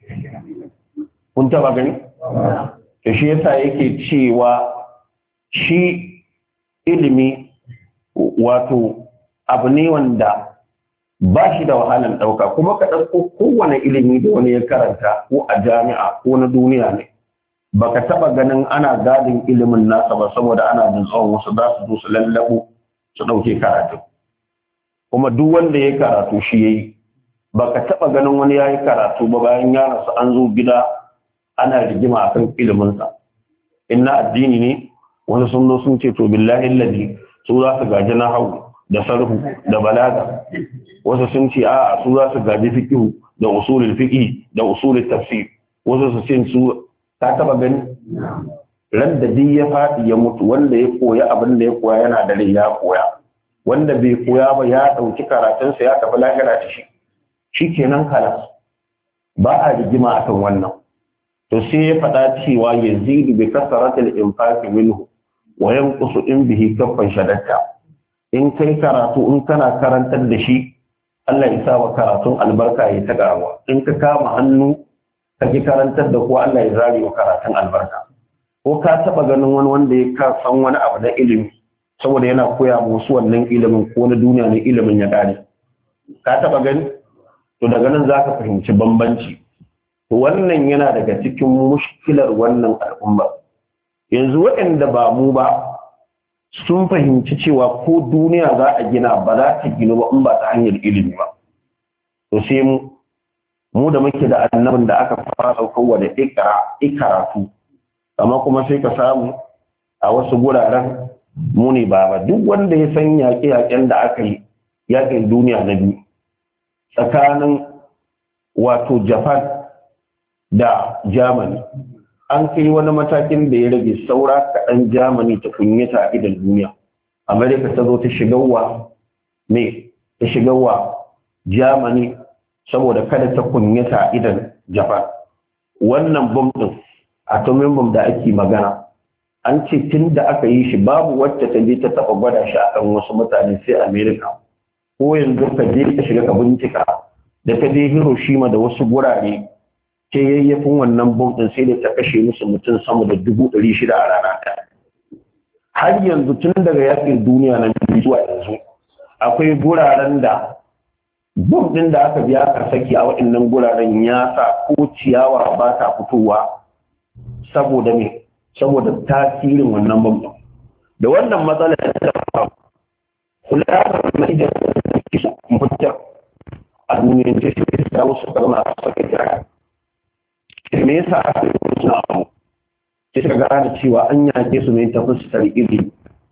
kun taba gani to shi yasa yake cewa shi ilimi wato abu ne wanda ba shi da wahalan ɗauka kuma ka ɗauko kowane ilimi da wani ya karanta ko a jami'a ko na duniya ne baka taɓa ganin ana gadin ilimin nasa ba saboda ana jin tsawon wasu za su zo su lallabo su ɗauke karatu kuma duk wanda ya karatu shi ya yi baka taɓa ganin wani ya yi karatu ba bayan ya rasu an zo gida ana rigima a kan iliminsa in na addini ne wasu sun zo sun ce to billahi lalli su za su gaji nahawu da sarhu da balaga, wasu sun ce a'a su za su gaji fiqh da usulul fiqh da usulul tafsir, wasu su ce su ta taba gani ran da duk ya faɗi ya mutu wanda ya koya abin da ya koya yana da rai ya koya, wanda bai koya ba ya ɗauki karatunsa ya tafi lahira da shi shi kenan kala ba a rigima akan wannan. To sai ya faɗa cewa yazidu bi kasratil infaqi minhu wa yanqusu in bihi kaffan shadatta. In kai karatu in kana karantar da shi Allah ya sa wa karatun albarka ya ta garawa, in ka kama hannu ka ki karantar da kuwa Allah ya zare wa karatun albarka. Ko ka taba ganin wani wanda ya ka san wani abu na ilimi saboda yana koya musu wannan ilimin ko na duniya ne ilimin ya kare, ka taba gani? To daga nan zaka fahimci bambanci. To wannan yana daga cikin mushkilar wannan al'umma. Yanzu waɗanda ba mu ba sun fahimci cewa ko duniya za a gina ba za ta gina ba in ba ta hanyar ilimi ba. To sai mu mu da muke da annabin da aka fara saukowa da ikra ikaratu, amma kuma sai ka samu a wasu guraren mu ne ba duk wanda ya san yaƙe-yaƙen da aka yi yaƙin duniya na biyu tsakanin wato Japan da Germany, an kai wani matakin da ya rage saura kaɗan Germany ta kunyata a idan duniya. Amerika ta zo ta shigarwa me ta shigarwa Germany saboda kada ta kunyata a idan Japan. Wannan bom ɗin atomin bomb da ake magana an ce tun da aka yi shi babu wacce ta je ta taɓa gwada shi a kan wasu mutane sai Amerika. Ko yanzu ka je ka shiga ka bincika da ta je Hiroshima da wasu gurare ce yayyafin wannan bom ɗin sai da ta kashe musu mutum sama da dubu ɗari shida a rana ɗaya. Har yanzu tun daga yakin duniya na biyu zuwa yanzu akwai guraren da bom ɗin da aka biya ka saki a waɗannan guraren ya sa ko ciyawa ba ta fitowa saboda me saboda tasirin wannan bambam da wannan matsalar da kula da mai da kisa mutum a duniyar ce shi da wasu kalma a sake kira me yasa aka yi suna abu sai suka gane cewa an yake su ne ta fuskar iri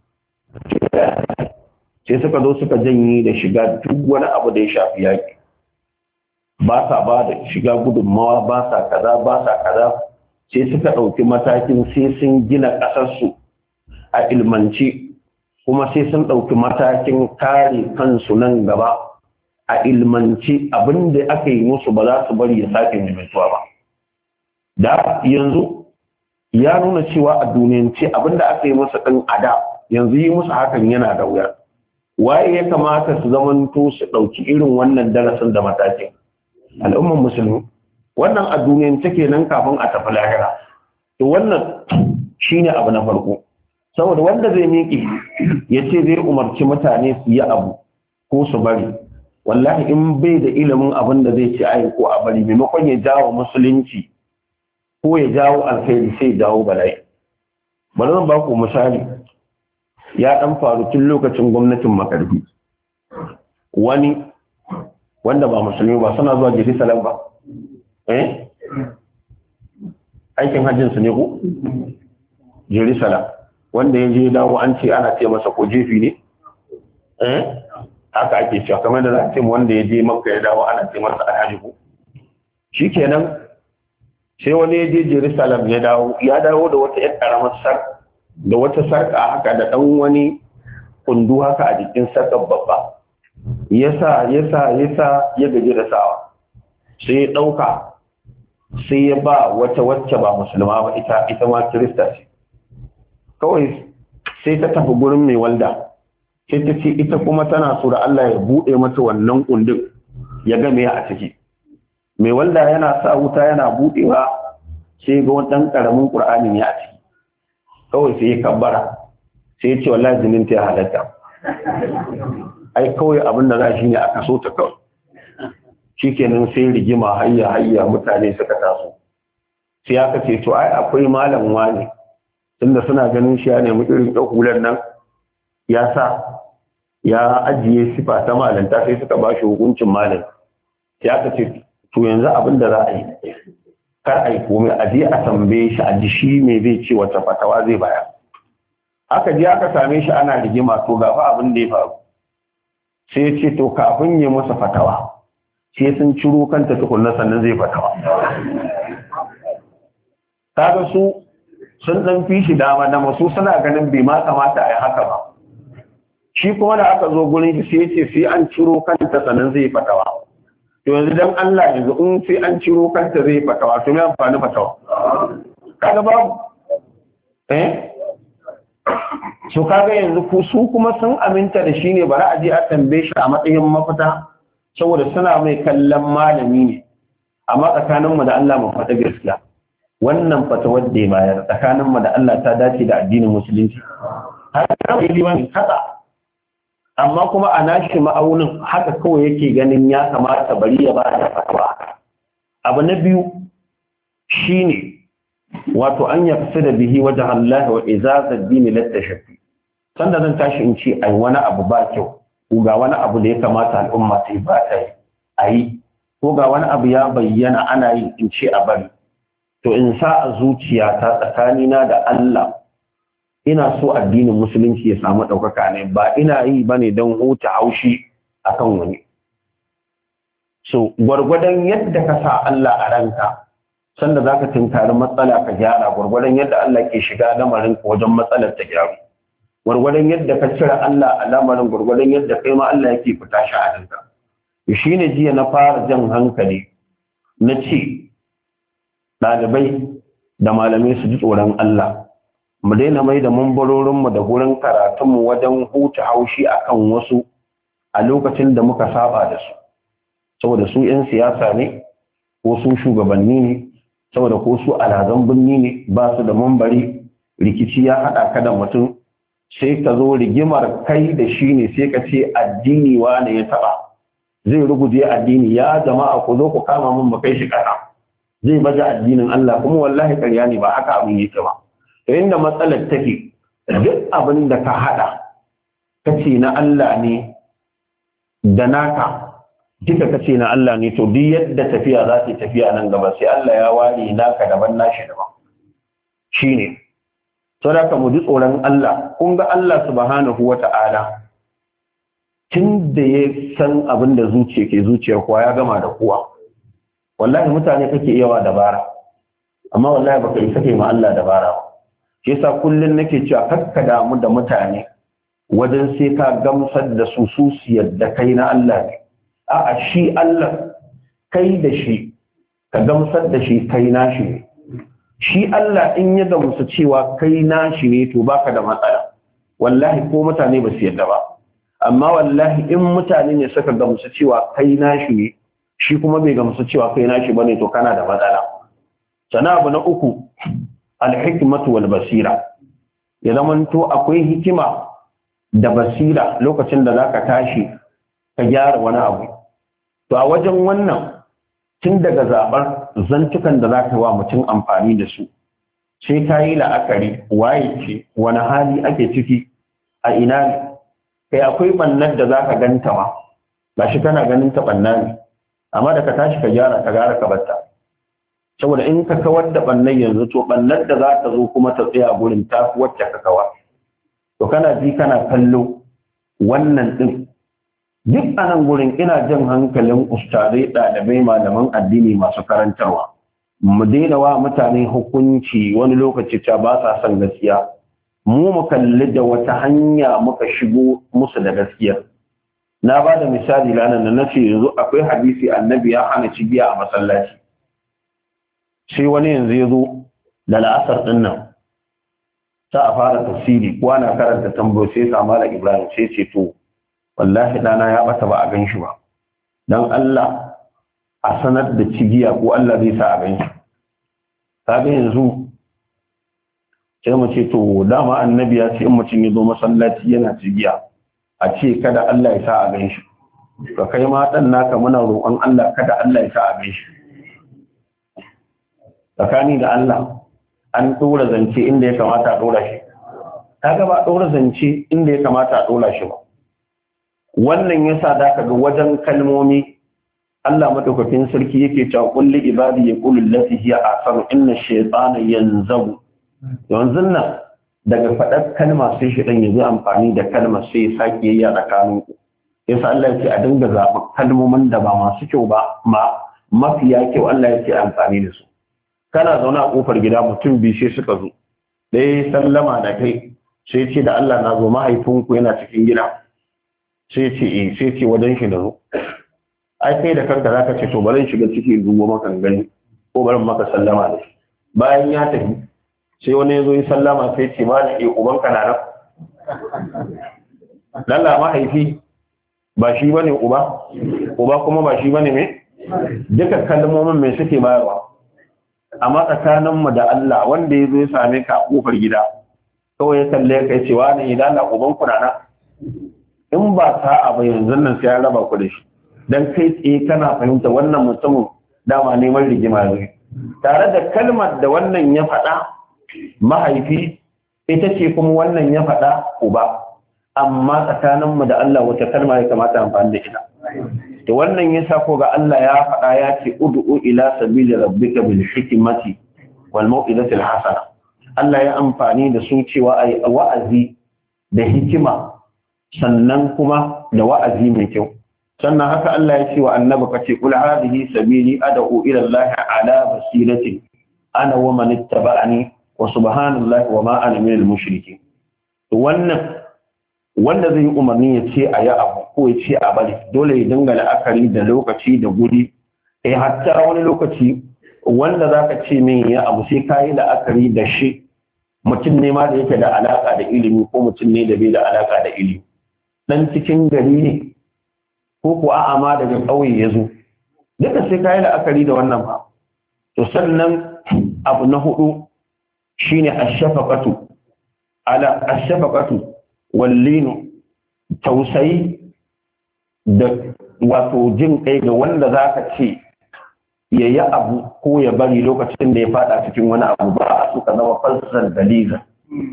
sai suka zo suka janye da shiga duk wani abu da ya shafi yaƙi, ba sa ba da shiga gudunmawa, ba sa kaza ba sa kaza. Sai suka ɗauki matakin sai sun gina ƙasarsu a ilmance, kuma sai sun ɗauki matakin kare kansu nan gaba a ilmance. Abin da aka yi musu ba za su bari ya sake maimaituwa ba. Da yanzu ya nuna cewa a duniyance abin da aka yi musu ɗin a da yanzu yi musu hakan yana da wuya. Waye ya kamata su zamanto su ɗauki irin wannan darasin da matakin? Al'umman musulmi. Wannan a duniyan take nan kafin a tafi lahira. To wannan shine abu na farko. Saboda wanda zai miƙe ya ce zai umarci mutane su yi abu ko su bari, wallahi in bai da ilimin abin da zai ce ai ko a bari, maimakon ya jawo musulunci ko ya jawo alkhairi sai ya jawo bala'i. Bari zan ba ku misali. Ya dan faru tun lokacin gwamnatin Makarfi. Wani wanda ba musulmi ba suna zuwa Jerusalem ba. Eh aikin hajjin su ne ko Jerusalem, wanda ya je dawo an ce ana ce masa ko jefi ne eh haka ake cewa, kamar da za a ce wanda ya je Makka ya dawo ana ce masa alhaji ko. Shikenan sai wani ya je Jerusalem ya dawo ya dawo da wata yar karamar sar da wata sarka haka da dan wani kundu haka a jikin sarkar babba, yasa yasa yasa ya gaji da sawa sai ya dauka sai ya ba wata wacce ba musulma ba, ita ita ma kirista ce. Kawai sai ta tafi gurin mai walda sai ta ce ita kuma tana so da Allah ya bude mata wannan kundin ya ga me a ciki. Mai walda yana sa wuta yana budewa sai ga wani dan karamin Qur'ani ne a ciki. Kawai sai ya kabbara sai ya ce wallahi jinin ta halatta. Ai kawai abin da za shi ne aka so ta kawai. Shikenan sai rigima hayya hayya mutane suka taso. Sai aka ce to ai akwai malam wani tunda suna ganin shi ya nemi irin ɗaukulan nan ya sa ya ajiye sifa ta malanta sai suka ba shi hukuncin malam. Sai aka ce to yanzu abin da za a yi kar a yi komai a je a tambaye shi a ji shi me zai ce wata fatawa zai baya. aka je aka same shi ana rigima to ga fa abin da ya faru sai ya ce to kafin ya masa fatawa sai sun ciro kanta tukunna sannan zai fatawa kaga su sun dan fi shi dama da masu suna ganin bai ma kamata a yi haka ba shi kuma da aka zo gurin shi sai ya ce sai an ciro kanta sannan zai fatawa to yanzu dan Allah yanzu in sai an ciro kanta zai fatawa to me amfani fatawa kaga babu eh so kaga yanzu ku su kuma sun aminta da shi ne bari a je a tambaye shi a matsayin mafita saboda suna mai kallon malami ne amma tsakaninmu da Allah mu fata gaskiya wannan fata wadda ya bayar tsakaninmu da Allah ta dace da addinin musulunci haka mai liman haka amma kuma a nashi ma'aunin haka kawai yake ganin ya kamata bari ya ba da fatwa abu na biyu shine wato an yafsa da bihi wajen Allah wa izazar dini latta shafi sanda zan tashi in ce ai wani abu ba kyau ko ga wani abu da ya kamata al'umma ta yi ba ta yi a yi ko ga wani abu ya bayyana ana yi in ce a bari to in sa a zuciya ta tsakanina da Allah ina so addinin musulunci ya samu ɗaukaka ne ba ina yi ba ne don huta haushi akan wani so gwargwadon yadda ka sa Allah a ranka sanda za ka tunkari matsala ka gyara gwargwadon yadda Allah ke shiga lamarin wajen matsalar ta gyaru gwargwadon yadda ka cire Allah a lamarin gwargwadon yadda kai ma Allah yake fita shi a ranka shi ne jiya na fara jan hankali na ce ɗalibai da malamai su ji tsoron Allah mu daina mai da mambarorinmu da gurin karatunmu wajen huta haushi akan wasu a lokacin da muka saba da su saboda su 'yan siyasa ne ko su shugabanni ne saboda ko su alhazan birni ne ba su da mambari rikici ya haɗa ka da mutum sai ka zo rigimar kai da shi ne sai ka ce addini wane ya taɓa zai ruguje addini ya jama'a ku zo ku kama mun mu kai shi ƙasa zai baje addinin Allah kuma wallahi ƙarya ne ba haka abin yake ba to inda matsalar take duk abin da ka haɗa kace na Allah ne da naka duka kace na Allah ne to duk yadda tafiya za ta tafiya nan gaba sai Allah ya ware naka daban nashi daban shine saboda ka mu ji tsoron Allah kun ga Allah subhanahu wata'ala tun da ya san abin da zuciya ke zuciyar kowa ya gama da kowa wallahi mutane kake yawa dabara amma wallahi baka yi sake ma Allah dabara ba shi yasa kullun nake cewa kakka damu da mutane wajen sai ka gamsar da su su yadda kai na Allah ne a'a shi Allah kai da shi ka gamsar da shi kai nashi ne shi Allah in ya gamsu cewa kai nashi ne to baka da matsala wallahi ko mutane ba su yadda ba amma wallahi in mutane ne suka gamsu cewa kai nashi ne shi kuma bai gamsu cewa kai nashi bane to kana da matsala sana abu na uku al-hikmatu wal basira ya zamanto akwai hikima da basira lokacin da zaka tashi ka gyara wani abu to a wajen wannan tun daga zabar zantukan da zaka wa mutum amfani da su sai ka yi la'akari waye ce wani hali ake ciki a ina ne kai akwai bannar da zaka ganta ma gashi kana ganin ta banna ne amma da ka tashi ka gyara ka gara ka batta saboda in ka kawar da bannan yanzu to bannar da za ta zo kuma ta tsaya gurin ta wacce ka kawar to kana ji kana kallo wannan din duk a nan gurin ina jan hankalin ustazai ɗalibai malaman addini masu karantarwa mu daina wa mutane hukunci wani lokaci ta ba sa son gaskiya mu mu kalli da wata hanya muka shigo musu da gaskiya na ba da misali ranar da na ce yanzu akwai hadisi annabi ya hana cigiya a masallaci sai wani yanzu ya zo da la'asar ɗin nan ta a fara tafsiri ko ana karanta tambayo sai sama da ibrahim sai ce to wallahi ɗana ya ɓata ba a gan shi ba don Allah a sanar da cigiya ko Allah zai sa a gan shi kaga yanzu sai mu ce to dama annabi ya ce in mutum ya zo masallaci yana cigiya a ce kada Allah ya sa a gan shi ka kai ma ɗan naka muna roƙon Allah kada Allah ya sa a gan shi tsakani da Allah an ɗora zance inda ya kamata a ɗora shi kaga ba ɗora zance inda ya kamata a ɗora shi ba wannan yasa da ka ga wajen kalmomi Allah madaukakin sarki yake cewa kulli ibadi yaqulu allati hiya ahsanu inna ash-shaytana yanzabu yanzu nan daga faɗar kalma sai shi ɗan yanzu amfani da kalma sai ya sake yi a tsakanin ku yasa Allah ya ce a dinga zaɓa kalmomin da ba masu kyau ba ma mafiya kyau Allah ya ce amfani da su kana zaune a kofar gida mutum biyu sai suka zo ɗaya sallama da kai sai ce da Allah na zo mahaifinku yana cikin gida sai ce eh sai ce wajen shi da zo ai kai da kanka zaka ce to bari in shiga ciki dubo maka gani ko bari maka sallama da shi bayan ya tafi sai wani ya zo yi sallama sai ce ma da ke ubanka na nan lalla mahaifi ba shi ba ne uba uba kuma ba shi ba ne mai duka kalmomin mai suke bayarwa amma tsakaninmu da Allah wanda ya zo ya same ka a kofar gida kawai ya kalle ya kai cewa ne idan Allah ubanku na nan in ba ta a yanzu nan sai ya raba ku da shi dan kai tsaye kana fahimta wannan mutumin dama neman rigima ne tare da kalmar da wannan ya faɗa mahaifi ita ce kuma wannan ya faɗa uba amma tsakaninmu da Allah wata kalma ya kamata amfani da ita to wannan yasa ko ga Allah ya faɗa ya ce ud'u ila sabili rabbika bil hikmati wal mau'izati al hasana Allah ya amfani da su cewa ai wa'azi da hikima sannan kuma da wa'azi mai kyau sannan haka Allah ya ce wa annabi kace kul hadhihi sabili ad'u ila Allah ala basirati ana wa man ittaba'ani wa subhanallahi wa ma ana minal mushrikeen wannan wanda zai umarni ya ce a yi abu ko ya ce a bari dole ya dinga la'akari da lokaci da guri eh hatta wani lokaci wanda zaka ce min ya abu sai kai la'akari da shi mutum ne ma da yake da alaka da ilimi ko mutum ne da bai da alaka da ilimi dan cikin gari ne ko ko a'a ma daga ƙauye ya zo duka sai kai la'akari da wannan ba to sannan abu na hudu shine ash-shafaqatu ala ash-shafaqatu wallinu tausayi da wato jin kai ga wanda zaka ce yayi abu ko ya bari lokacin da ya fada cikin wani abu ba a suka zama falsar daliza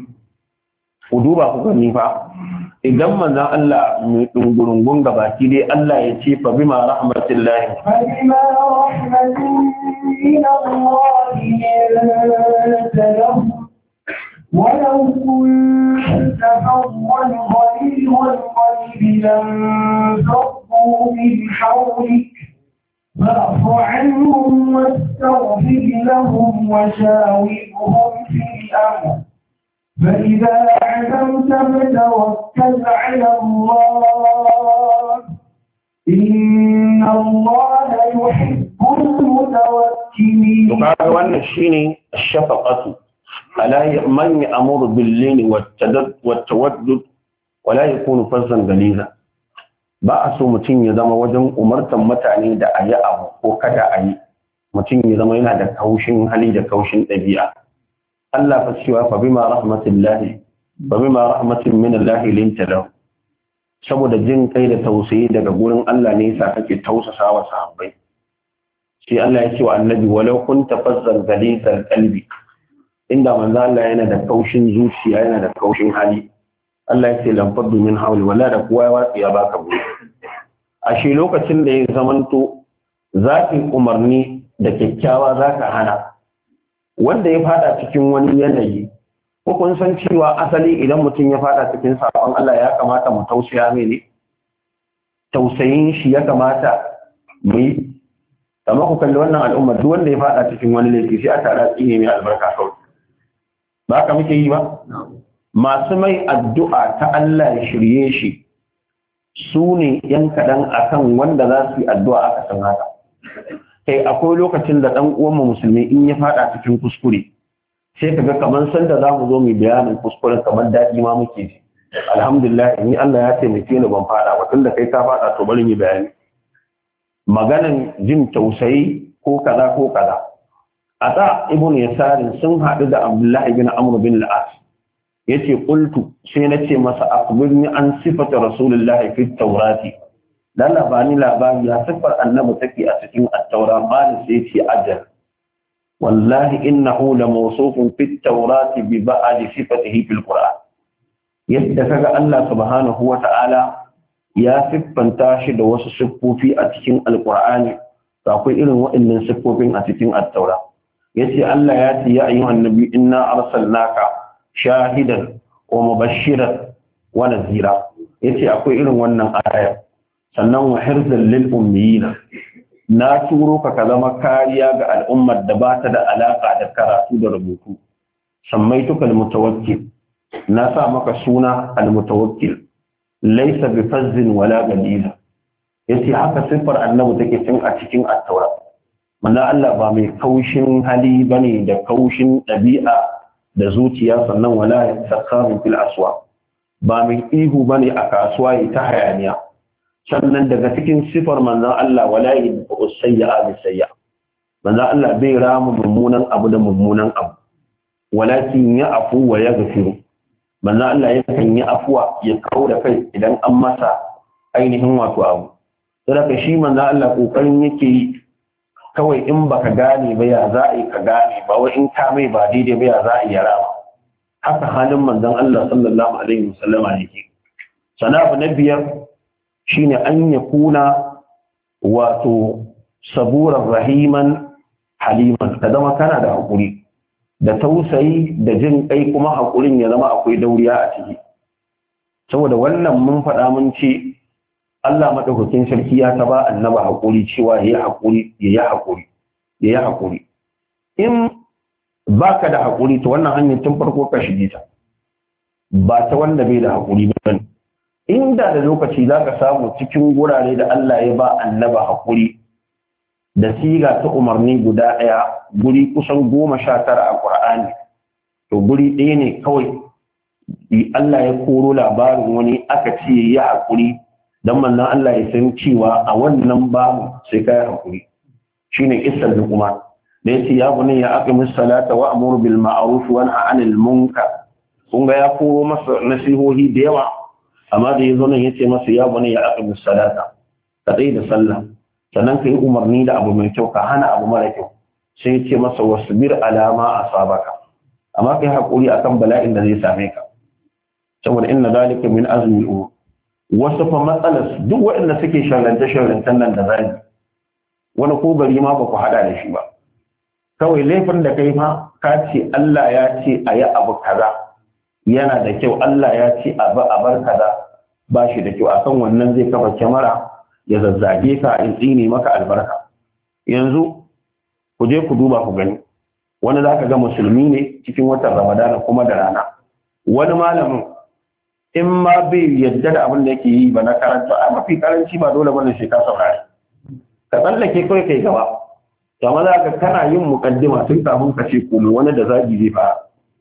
ku duba ku gani fa idan manzon Allah mai dungurungun gabaki dai Allah ya ce fa bima rahmatillahi fa bima rahmatin min Allah yantalahu ولو كنت فظا غليظ القلب لانفضوا من حولك فاعف عنهم واستغفر لهم وشاورهم في الامر فاذا عزمت فتوكل على الله ان الله يحب المتوكلين. وقال وانا الشيني الشفقه على من يأمر باللين والتودد ولا يكون فظا غليظا ba a so mutum ya zama wajen umartan mutane da a yi abu ko kada a yi mutum ya zama yana da kaushin hali da kaushin ɗabi'a Allah fa cewa fa bima rahmatillahi fa bima rahmatin min Allah linta lahu saboda jin kai da tausayi daga gurin Allah ne yasa kake tausasa wa sahabbai sai Allah ya ce wa annabi walau kunta fazzan ghalizal qalbi inda manzo Allah yana da kaushin zuciya yana da kaushin hali Allah ya ce lamfaddu min hawli wala da kowa ya watsi ya baka bu ashe lokacin da ya zamanto zakin umarni da kyakkyawa zaka hana wanda ya fada cikin wani yanayi ko kun san cewa asali idan mutum ya fada cikin sabon Allah ya kamata mu tausaya mai ne tausayin shi ya kamata mu yi amma ku kalli wannan al'umma duk wanda ya fada cikin wani laifi sai a tara tsine mai albarka kawai ba ka muke yi ba masu mai addu'a ta Allah ya shirye shi su ne yan kaɗan akan wanda za su yi addu'a aka san haka kai akwai lokacin da ɗan uwanmu musulmi in ya faɗa cikin kuskure sai ka ga kamar sanda za mu zo mu bayanin kuskuren kamar daɗi ma muke ji alhamdulillah ni Allah ya taimake ni ban faɗa ba tunda kai ka faɗa to bari mu bayani maganan jin tausayi ko kaza ko kaza Ata ibn Yasarin sun haɗu da Abdullah ibn Amr bin al-As yace qultu sai nace masa akhbirni an sifata Rasulullahi fi at-Taurati dan labani labari ya sifar annabi take a cikin at-Taura bani sai yace ajal wallahi innahu la mawsufun fi at-Taurati bi ba'd sifatihi fil Qur'an yadda kaga Allah subhanahu wa ta'ala ya siffanta shi da wasu siffofi a cikin al-Qur'ani akwai irin waɗannan siffofin a cikin at-Taura yace Allah ya ce ya ayyuhan nabi inna arsalnaka shahidan wa mubashiran wa nazira yace akwai irin wannan aya sannan wa hirzan lil ummiyina na turo ka ka zama kariya ga al'ummar da ba ta da alaka da karatu da rubutu sammaituka al-mutawakkil na sa maka suna al-mutawakkil laysa bi fazzin wala galila yace haka sifar annabi take cin a cikin at-taura manzo Allah ba mai kaushin hali bane da kaushin ɗabi'a da zuciya sannan wala sakharu fil aswa ba mai ihu bane a kasuwa yi ta hayaniya sannan daga cikin sifar manzon Allah wala yad'u sayyi'a bi sayyi'a manzon Allah bai ramu mummunan abu da mummunan abu walakin ya afu wa yaghfiru manzon Allah yakan yi afuwa ya kauda kai idan an masa ainihin wato abu saboda shi manzon Allah kokarin yake yi kawai in baka gane ba ya za a yi ka gane ba wai in ka mai ba daidai ba ya za a yi ya rama haka halin manzon Allah sallallahu alaihi wasallama yake sana abu na biyar shine an ya kuna wato saburan rahiman haliman ka zama kana da haƙuri da tausayi da jin kai kuma haƙurin ya zama akwai dauriya a ciki saboda wannan mun faɗa mun ce Allah madaukakin sarki ya taba annaba haƙuri cewa yayi haƙuri yayi haƙuri yayi haƙuri in baka da haƙuri to wannan hanyar tun farko ka shige ta ba ta wanda bai da haƙuri ba ne inda da lokaci za ka samu cikin gurare da Allah ya ba annaba haƙuri da siga ta umarni guda ɗaya guri kusan goma sha tara a ƙur'ani to guri ɗaya ne kawai Allah ya koro labarin wani aka ce ya haƙuri don manzon Allah ya san cewa a wannan babu sai kai haƙuri shine kissar da kuma da yace ya bunayya ya aqimis salata wa amur bil ma'ruf wa nahy 'anil munkar kun ga ya koro masa nasihohi da yawa amma da yazo nan yace masa ya bunayya ya aqimis salata ka dai da sallah sannan kai umarni da abu mai kyau ka hana abu mara kyau sai yace masa wasbir ala ma asabaka amma kai hakuri akan bala'in da zai same ka saboda inna zalika min azmi wasu fa matsalar duk waɗanda suke sharranta sharrantan nan da zani wani ko gari ma ba ku hada da shi ba kawai laifin da kai ma ka ce Allah ya ce a yi abu kaza yana da kyau Allah ya ce a bar kaza ba shi da kyau akan wannan zai kafa kyamara ya zazzage ka in tsine maka albarka yanzu ku je ku duba ku gani wani za ka ga musulmi ne cikin watan ramadana kuma da rana wani malamin in ma bai yadda da abin da yake yi ba na karanta a mafi karanci ba dole bane sai ka saurari ka tsallake kawai kai gaba kamar za ka kana yin mukaddima tun kafin ka ce komai wani da zagi zai fara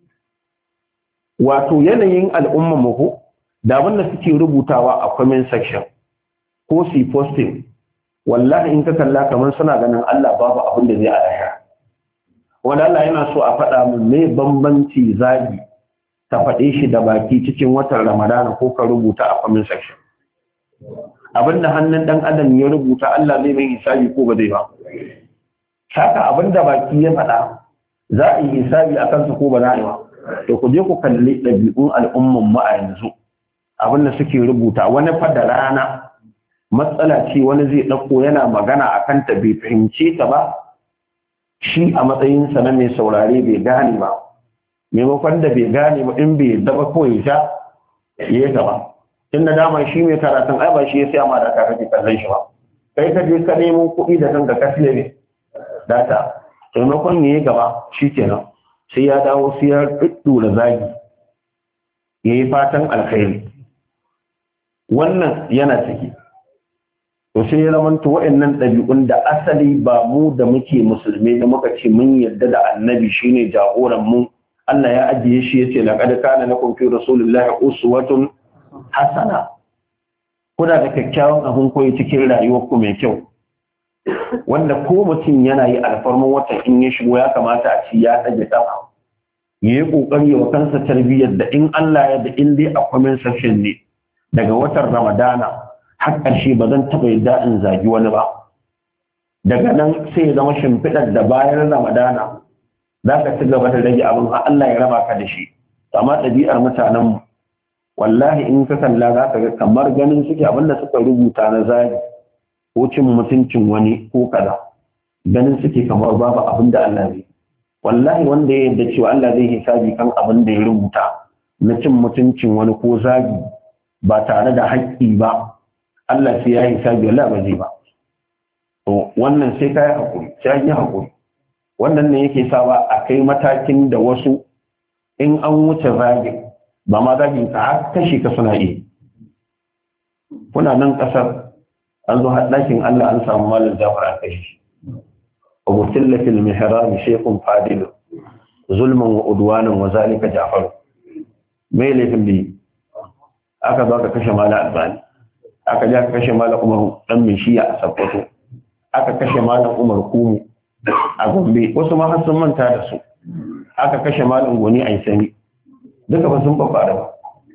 wato yanayin al'ummar mu da abin da suke rubutawa a comment section ko su posting wallahi in ka kalla kamar suna ganin Allah babu abin da zai alaya wanda Allah yana so a faɗa min me bambanci zagi ka faɗe shi da baki cikin watan Ramadana ko ka rubuta a comment section abinda hannun ɗan adam ya rubuta Allah zai mai hisabi ko ba zai ba haka abinda baki ya faɗa za a yi hisabi a kansu ko ba za a yi ba to ku je ku kalli ɗabi'un al'umman mu a yanzu abinda suke rubuta wani fa da rana matsala ce wani zai ɗauko yana magana a kanta bai fahimce ta ba shi a matsayinsa na mai saurare bai gane ba maimakon da bai gane ba in bai daba kawai sha ya yi gaba in da dama shi mai karatun ai ba shi ya siya ma da ka kake kallon shi ba kai ka je ka nemo kuɗi da kanka ka siya ne data maimakon ya yi gaba shi kenan sai ya dawo sai ya ɗuɗɗura zagi ya yi fatan alkhairi wannan yana ciki to sai ya zamanta wa'annan ɗabi'un da asali ba mu da muke musulmi da muka ce mun yarda da annabi shine jagoran mu Allah ya ajiye shi yace laqad kana lakum fi rasulillahi uswatun hasana kuna da kyakkyawan abin koyi cikin rayuwar ku mai kyau wanda ko mutum yana yi alfarman watan in ya shigo ya kamata a ci ya ɗage ɗafa ya yi ƙoƙari wa kansa tarbiyyar da in Allah ya da in dai a comment section ne daga watan Ramadana har ƙarshe ba zan taɓa yadda in zagi wani ba daga nan sai ya zama shimfiɗar da bayan Ramadana za ka ci gaba da rage abin har Allah ya raba ka da shi amma ɗabi'ar mutanenmu wallahi in ka kalla za ka ga kamar ganin suke abinda suka rubuta na zagi ko cin mutuncin wani ko kaza ganin suke kamar babu abin da Allah zai wallahi wanda ya yarda cewa Allah zai hisabi kan abin da ya rubuta na cin mutuncin wani ko zagi ba tare da haƙƙi ba Allah sai ya hisabi wallahi ba zai ba to wannan sai kai hakuri sai yi hakuri wannan ne yake sawa a kai matakin da wasu in an wuce zagin ba ma zagin ka har kashi ka suna yi kuna nan kasar an zo haɗakin Allah an samu malam Jafar a kashi abu tillafil mihrab shaykhun fadil zulman wa udwanan wa zalika Jafar mai laifin bi aka zo ka kashe malam Albani aka ja ka kashe malam Umar dan Mishiya a Sokoto aka kashe malam Umar Kumu a Gombe wasu ma har sun manta da su aka kashe malam Goni a Sani duka ba sun babbara ba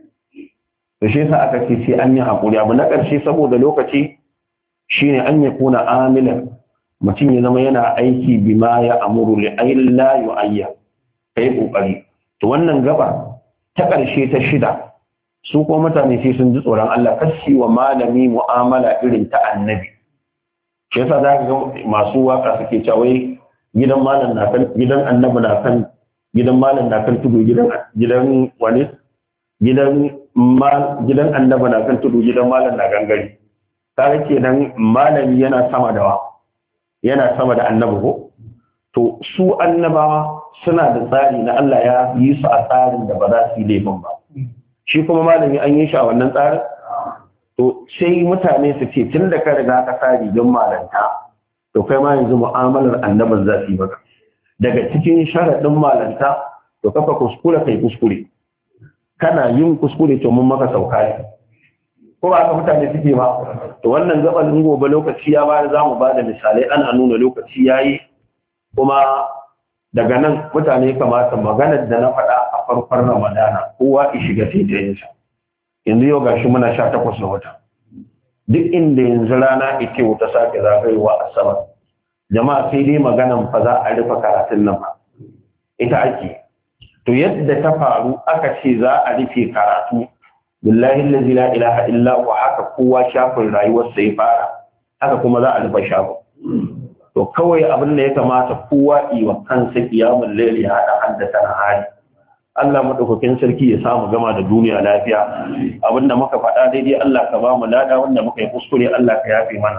to shi yasa aka ce sai an yi hakuri abu na ƙarshe saboda lokaci shine an ya kuna amilan mutum ya zama yana aiki bima ya amuru li ayin la yu'ayya kai kokari to wannan gaba ta ƙarshe ta shida su ko mutane sai sun ji tsoron Allah kashi wa malami mu'amala irin ta annabi shi yasa za ka ga masu waka suke cewa gidan malam na kan gidan annabi na kan gidan malam na kan tudu gidan gidan wani gidan mal gidan annabi na kan tudu gidan malam na gangare kaga kenan malami yana sama da wa yana sama da annabi ko to su annabawa suna da tsari na Allah ya yi su a tsarin da ba za su yi laifin ba shi kuma malami an yi shi a wannan tsarin to sai mutane su ce tun da ka riga ka tsari don malanta to kai ma yanzu mu'amalar annabin za su yi maka daga cikin sharaɗin malanta to kafa kuskure kai kuskure kana yin kuskure to mun maka sauka ne ko ba ka mutane suke ba to wannan gaban gobe lokaci ya ba za mu ba da misalai ana nuna lokaci yayi kuma daga nan mutane kamata maganar da na faɗa a farkon Ramadana kowa ya shiga taitayinsa yanzu yau gashi muna sha takwas na wata duk inda yanzu rana ita wuta sake zagayowa a sama jama'a sai dai maganan fa za a rufe karatun nan ba ita ake to yadda ta faru aka ce za a rufe karatu billahi allazi la ilaha illa huwa haka kowa shafin rayuwarsa ya fara haka kuma za a rufe shafin to kawai abin da ya kamata kowa yi wa kansa kiyamul layli ya hada haddata na hali Allah madaukakin sarki ya samu gama da duniya lafiya abinda muka faɗa daidai Allah ka ba mu lada wanda muka yi kuskure Allah ka yafe mana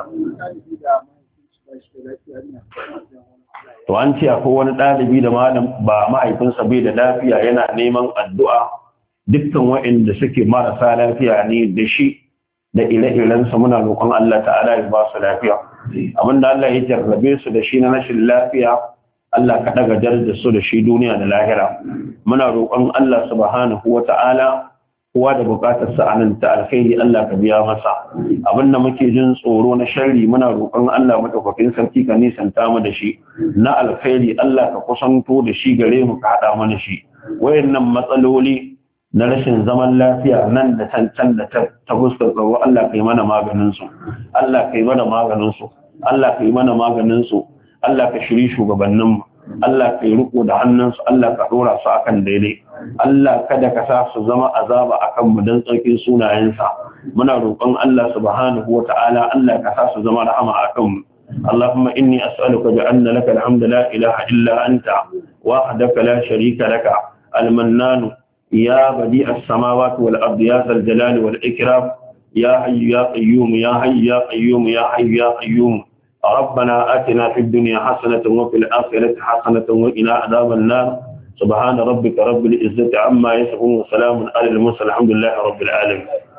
to an ce akwai wani ɗalibi da malam ba mahaifinsa bai da lafiya yana neman addu'a dukkan waɗanda suke marasa lafiya ne da shi da ire-irensa muna roƙon Allah ta'ala ya ba su lafiya abinda Allah ya jarrabe su da shi na rashin lafiya Allah ka daga darajar su da shi duniya da lahira muna roƙon Allah subhanahu wa ta'ala kowa da buƙatar sa anan ta alkhairi Allah ka biya masa abinda muke jin tsoro na sharri muna roƙon Allah madaukakin sarki ka nisanta mu da shi na alkhairi Allah ka kusanto da shi gare mu ka hada mana shi wayannan matsaloli na rashin zaman lafiya nan da can da ta fuskar tsaro Allah ka yi mana maganin su Allah ka yi mana maganin su Allah ka yi mana maganin su Allah ka shiri shugabanninmu Allah ka yi riko da hannunsu Allah ka dora su akan daidai Allah kada ka sa su zama azaba akan mu dan tsarkin sunayensa muna roƙon Allah subhanahu wata'ala Allah ka sa su zama rahama akan mu اللهم إني أسألك بأن لك الحمد لا إله إلا أنت وحدك لا شريك لك المنان يا بديع السماوات والأرض يا ذا الجلال والإكرام يا حي يا قيوم يا حي يا قيوم يا حي يا قيوم ربنا آتنا في الدنيا حسنة وفي الآخرة حسنة وقنا عذاب النار سبحان ربك رب العزة عما يصفون وسلام على المرسلين الحمد لله رب العالمين